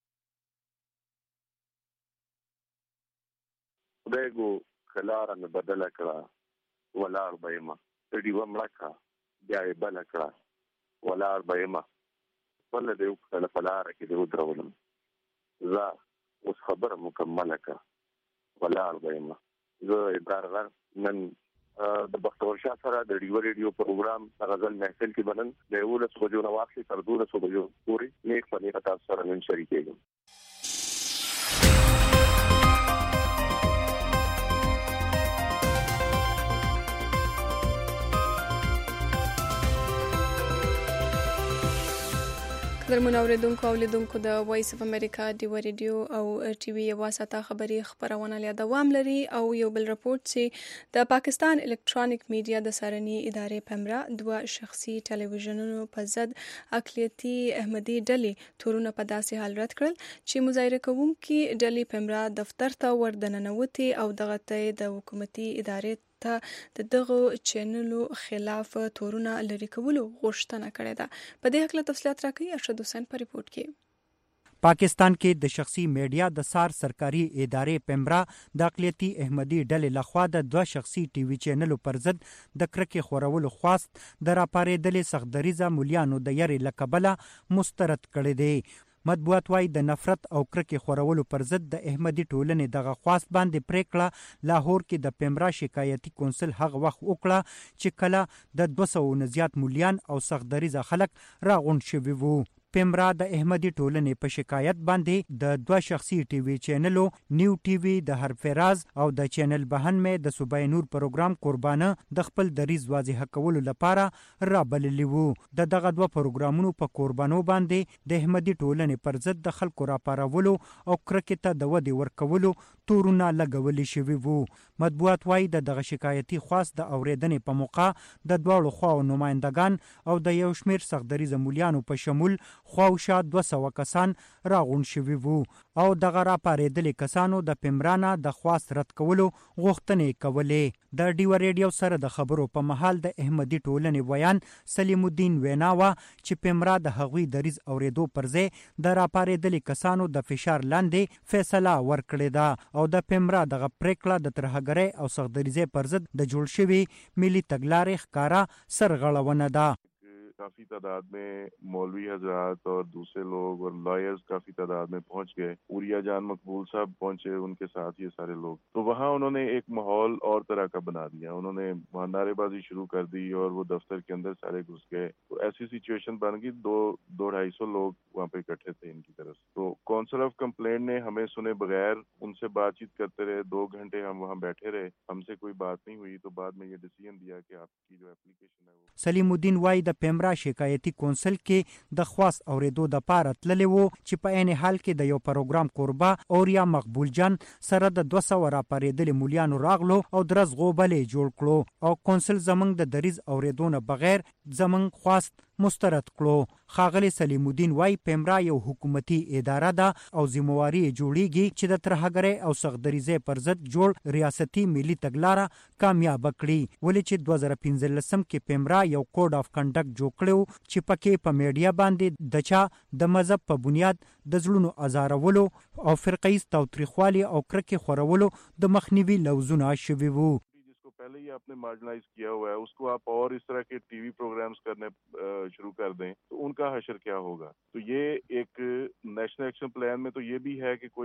Speaker 13: خدایګو خلاره مې بدله کړه ولاړ به یم، ډیوه مړه کړه بیا یې بله کړه ولاړ به یم، خپله دې وکړله په لاره کې دې ودرولم، زه اوس خبره مکمله کړه ولاړ به یم. زه ابرار غر نن د بختور شاه سره د ډیوه ریډیو پروګرام غزل محفل کې بنن د 11 بجو نه واخلي تر 12 بجو پورې نیک په نیک تاسو سره نن شریکېږم.
Speaker 2: قدرمن اوریدونکو او لیدونکو د وایس اف امریکا ډیوه ریډیو او ټي وي یوه ساعته خبري خبرونه لا دوام لري او یو بل رپورت چې د پاکستان الکترونیک میډیا د سارني ادارې پمرا 2 شخصي ټلویزیونونو په ضد اقلیتي احمدي ډلې تورونه په داسې حال رد کړل چې مظاهره کوونکي ډلې پمرا دفتر ته وردننوتي او دغه ته د حکومتي ادارې د دغه چینلو خلاف تورونه لري کولو غوښتنه کړې ده. په دې حق له تفصیلات راکوي ارشد حسین په ریپورت کې.
Speaker 14: پاکستان کې د شخصي میډیا د سار سرکاري ادارې پمرا د اقلیتي احمدي ډلې لخوا د 2 شخصي ټي وي چینلو پر ضد د کرکې خورولو خواست د راپارېدلې سختدریزه مولیانو د یری لکبله مسترد کړی دی. مطبوعات وايي د نفرت او کرکې خورولو پر ضد د احمدي ټولنې دغه خواست باندې پریکړه لاهور کې د پمرا شکایتي کونسل هغه وخت وکړه چې کله د 200 نه زیات مولیان او سختدریزه خلک راغونډ شوي وو. پمرا د احمدي ټولنې په شکایت باندې د 2 شخصي ټي وي چینلو نیو ټي وي د هرفراز او د چینل بهن مې د صوبای نور پروګرام قربانه د خپل دریز واضح کولو لپاره رابللی وو. دغه 2 پروګرامونو په قربانو باندې د احمدي ټولنې پر ضد د خلکو راپارولو او کرکې ته د ودې ورکولو تورونه لګولې شوي وو. مطبوعات وايي دغه شکایتي خواست د اوریدنې په موقع د دواړو خواو نمائندگان او د یو شمیر سختدریزه مولیانو په شمول خواوشا 200 کسان راغونډ شوي وو او دغه راپارېدلې کسانو د پمرا د خواست رد کولو غوښتنې کولې. د ډیوه ریډیو سره د خبرو په محل د احمدي ټولنې ویان سلیم الدین ویناوه چې پمرا د هغوی دریز اوریدو پر ځای د راپارېدلې کسانو د فشار لاندې فیصله ورکړې ده او د پمرا دغه پریکړه د ترهګرۍ او سختدریزۍ پر ضد د جوړ شوي ملي تګلارې ښکارا سرغړونه ده.
Speaker 25: काफी तादाद में मौलवी हजरात और दूसरे लोग और लॉयर्स काफी तादाद में पहुंच गए. उरिया जान मकबूल साहब पहुंचे, उनके साथ ये सारे लोग. तो वहाँ उन्होंने एक माहौल और तरह का बना दिया. उन्होंने वहाँ नारेबाजी शुरू कर दी और वो दफ्तर के अंदर सारे घुस गए. तो ऐसी सिचुएशन बन गई. 200-250 लोग वहाँ पे इकट्ठे थे इनकी तरफ. तो काउंसिल ऑफ कंप्लेंट ने हमें सुने बगैर उनसे बातचीत करते रहे. 2 घंटे हम वहाँ बैठे रहे. हमसे कोई बात नहीं हुई. तो बाद में ये डिसीजन दिया कि आपकी जो एप्लीकेशन है वो.
Speaker 14: सलीम الدین وايي د پمرا شکایتي کونسل کې د خواست اوریدو د پاره تللی وو چې په عین حال کې د یو پروګرام قربا اوریا مقبول جان سره د 200 راپارېدلې مولیانو راغلو او درز غوبلې جوړ کړو او کونسل زمنګ د دریز اوریدو نه بغیر زمنګ خواست مسترد کړو. خاغلی سلیم الدین وايي پمرا یو حکومتي اداره ده او ذمہواری جوړیږي چې د ترهګرۍ او سختدریزۍ پر ضد جوړ ریاستي ملي تګلاره کامیاب کړي. ولې چې 2015 کې پمرا یو کوډ اف کنډکټ جوړ کړو چې پکې په میډیا باندې د چا د مذهب په بنیاد د زړونو ازارولو او فرقیز تاوتریخوالي او کرکې خورولو د مخنیوي لوزونه شوي وو.
Speaker 25: पहले ही आपने मार्जिनाइज किया हुआ है, उसको आप और इस तरह के टीवी प्रोग्राम्स करने शुरू कर दें तो उनका हशर क्या होगा. तो ये एक नेशनल एक्शन प्लान में तो ये भी है कि कोई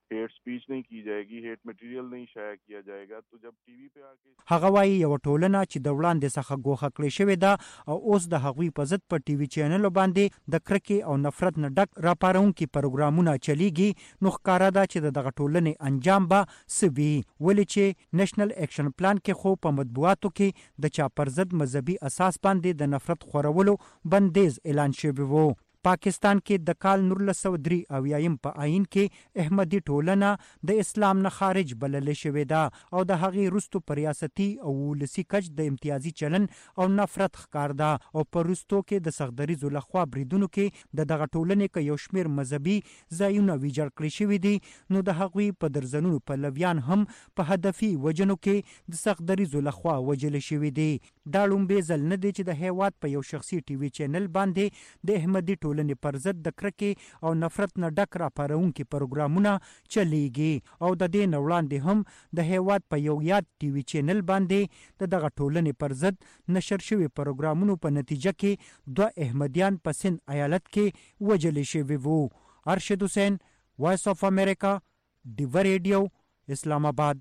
Speaker 25: हेट स्पीच नहीं की जाएगी, हेट मटेरियल नहीं शाया किया जाएगा। तो जब टीवी पे आके
Speaker 14: هغه وایي یو ټولنه چې د وړاندې څخه ګوښه کړې شوې ده او اوس د هغوی په ضد په ټي وي چینلو باندې د کرکې او نفرت نه ډک راپارونکي پروګرامونه چلیږي، نو ښکاره ده چې د دغه ټولنې انجام به څه وي، ولې چې نېشنل اکشن پلان کې خو په مطبوعاتو کې د چا پر ضد مذهبي اساس باندې د نفرت خورولو بندیز اعلان شوی وو. پاکستان کې د کال 1993 په آئین کې احمدي ټولنه د اسلام نه خارج بلل شوې ده او د هغې وروستو په ریاستي او ولسي کچ د امتیازي چلن او نفرت ښکار ده او په وروستو کې د سختدریزو لخوا بریدونو کې د دغه ټولنې که یو شمېر مذهبي ځایونه ویجاړ کړي شوي دي، نو د هغوی په درزنونو پلویان هم په هدفي وجنو کې د سختدریزو لخوا وجل شوي دي. دا لومبې ځل نه دی چې د هیواد په یو شخصي ټي وي چینل باندې د احمدي ټولنې پر ضد د کرکې او نفرت نه ډک راپارونکي پروګرامونه چلیږي او د دې نه وړاندې هم د هیواد په یو یاد ټي وي چینل باندې د دغه ټولنې پر ضد نشر شوي پروګرامونو په نتیجه کې 2 احمدیان په سند ایالت کې وجل شوي وو. ارشد حسین، وایس اف امریکا، ډیوه ریډیو، اسلام آباد.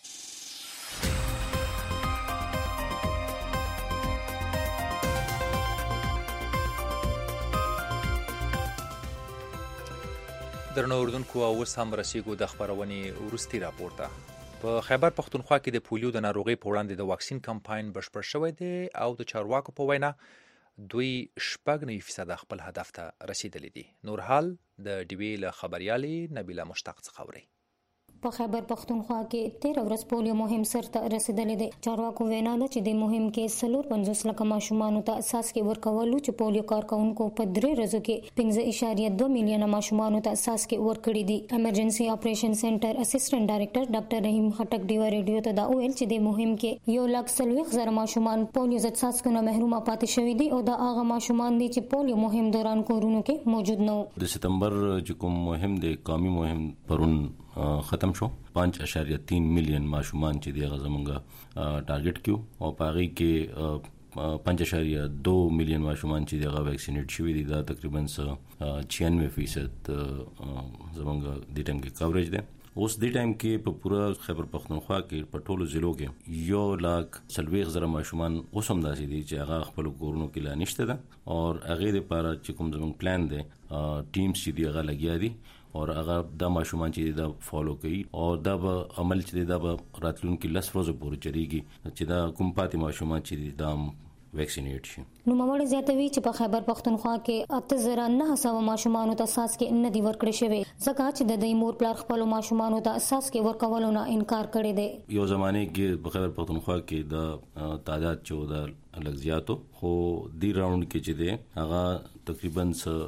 Speaker 3: درنو اردوونکو، اوس هم رسیږو د خپرونې وروستي راپور ته. په خیبر پښتونخوا کې د پولیو د ناروغۍ په وړاندې د واکسین کمپاین بشپړ شوی دی او د چارواکو په وینا دوی 90% خپل هدف ته رسیدلی دي. نورحال د ډیوی له خبريالي نبیله مشتاق څخه اوري.
Speaker 8: په خیبر پښتونخوا کې 13 ورځ پولیو مهم سرته رسیدلې ده. چارواکو وینا ده چې د مهم کې 450 لک ماشومان ته اساس کې ورکول چې پولیو کارکونکو په 3 ورځو کې 15.2 میلیونه ماشومان ته اساس کې ورکړي دي. ایمرجنسي اپریشن سنټر اسسټنټ ډایریکټر ډاکټر رحیم خټک ډیو ریډیو ته دا ویل چې د مهم کې 1,40,000 ماشومان پولیو ضد څاڅکو محروم پاتې شوي دي او دا هغه ماشومان دي چې پولیو مهم دوران کورونو کې موجود نه وو.
Speaker 15: د سپتمبر چې کوم مهم د قومي مهم پرون ختم شو 5.3 میلیون ماشومان چې دی غزمونګه ټارګټ کیو او پاغي کې 5.2 میلیون ماشومان چې دغه ویکسینیټ شوي دي. دا تقریبا 96% زمونږه د ټیم کې کوریج ده. اوس د ټایم کې په پورا خیبر پښتونخوا کې په ټولو ضلعو کې 1,40,000 ماشومان اوس هم داسې دي چې هغه خپل کورونو کې لا نشته ده او هغه لپاره چې کوم زمونږ پلان دی ټیمز چې دی هغه لګیا دي او هغه د ماشومان چې دا فالو کوي او دا به عمل چې دا به راتلونکي 10 ورځې پورې چریږي چې دا کوم پاتې ماشومان چې دا ویکسینیټ شي.
Speaker 8: نو مموړ زیاتوي چې په خیبر پښتونخوا کې 8,900 ماشومان ته اساس کې نه دی ورکړی شوی ځکه چې د دې مور پلار خپل ماشومان ته اساس کې ورکولو نه انکار کړی دی.
Speaker 15: یو زمانه کې په خیبر پښتونخوا کې د تعداد 14 الګ زیاتو خو دی راوند کې چې دی هغه تقریبا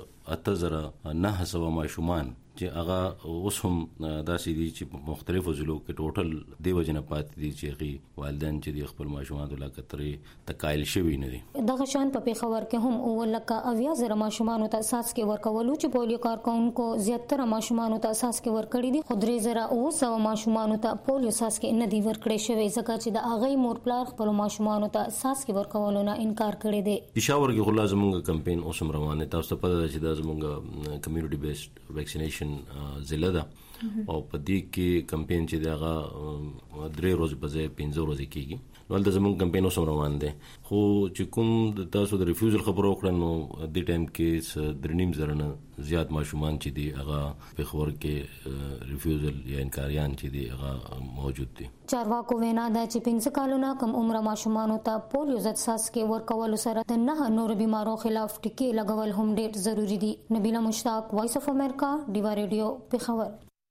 Speaker 15: 8,900 ماشومان چې هغه اوس هم داسې دي چې مختلفو ضلعو کې ټوټل دی وجنه پاتې دي چې غي والدین چې خپل ماشومان د لاکتري تکایل شوی نه دي.
Speaker 8: دغه شان په پیښور کې هم 1,80,000 ماشومان ته اساس کې ورکولو چې پولیو کارکونکو زیاتره ماشومان ته اساس کې ورکړي دي. خو 3,000 ماشومان ته پولیو اساس کې نه دی ورکړی شوی ځکه چې د هغه مور پلار خپل ماشومان ته اساس کې ورکولو نه انکار کړی دی.
Speaker 15: پېښور کې خو لازم کمپاین اوسم روانه تاسو ته پته ده چې دا زموږ کمیونټي بیسډ ویکسینیشن ضلع ده او په دې کې کمپاین چې دغه 3 ورځې په ځای 15 ورځې کېږي. نو د زموږ کمپاین اوس روان دی خو چې کوم تاسو د ریفیوزل خبرو وکړه نو د ټایم کې 3,500 زیات ماشومان چې دی هغه په خبر کې ریفیوزل یا انکاریان چې دی هغه موجود دي.
Speaker 8: چارواکو وینا ده چې 15 کالونو کم عمر ماشومان ته پولیو ضد ساس کې ورکول سره د نه نور بیمارو خلاف ټیکې لګول هم ډېر ضروری دي. نبیله مشتاق، وایس اف امریکا، ډیوا ریډیو، پیښور.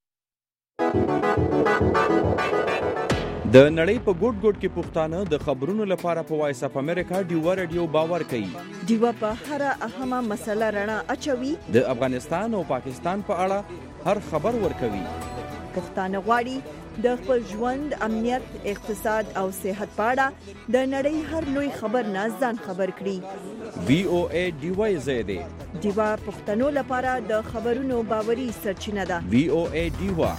Speaker 7: د نړۍ په ګوټ ګوټ کې پښتانه د خبرونو لپاره په وایس اف امریکا ډیوا ریډیو باور کوي.
Speaker 1: ډیوا په هر اهمه مسله رڼا اچوي.
Speaker 7: د افغانستان او پاکستان په اړه هر خبر ورکوي.
Speaker 1: پښتانه غواړي د خپل ژوند، امنیت، اقتصاد او صحت په اړه د نړۍ هر لوی خبر نه ځان خبر کړي.
Speaker 7: VOA ډیوا زیاده
Speaker 1: ډیوا پښتنو لپاره د خبرونو باوري سرچینه ده.
Speaker 7: VOA ډیوا.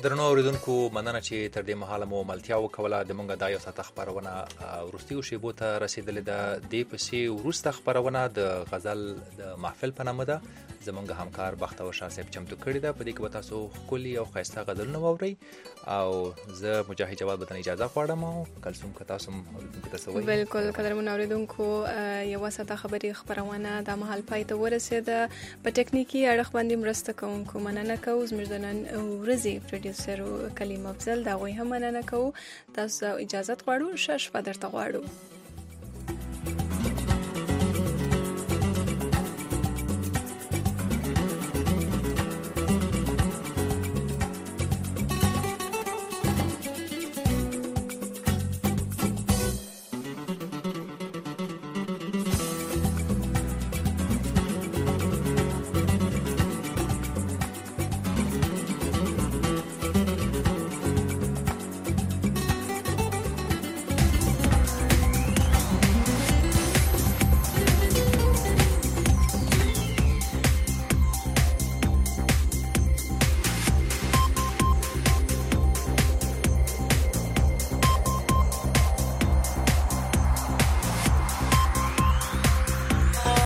Speaker 3: درنو اوریدونکو مننه چې تر دې مهاله مو ملتیا وکوله د مونږه د یو ساعت خبرونه ورستیو شیبو ته رسیدلې ده د پسې ورسته خبرونه د غزل د محفل په نامه ده زمونږ همکار بختور شاه صاحب چمتو کړی ده په دې کې به تاسو ښکلي او ښایسته غزلونه واورئ او زه مجاهد جواد به اجازه غواړم او کلثوم که تاسو هم اوریدونکو ته څه وایئ.
Speaker 2: بالکل قدرمن اوریدونکو یوه ساعته خبري خبرونه د مهال پای ته ورسېده په ټکنیکي اړخ باندې مرسته کوونکو مننه کوو زموږ د نن ورځې پروډیوسر کلیم افضل د هغوی هم مننه کوو. تاسو اجازه غواړو ښه شپه درته غواړو.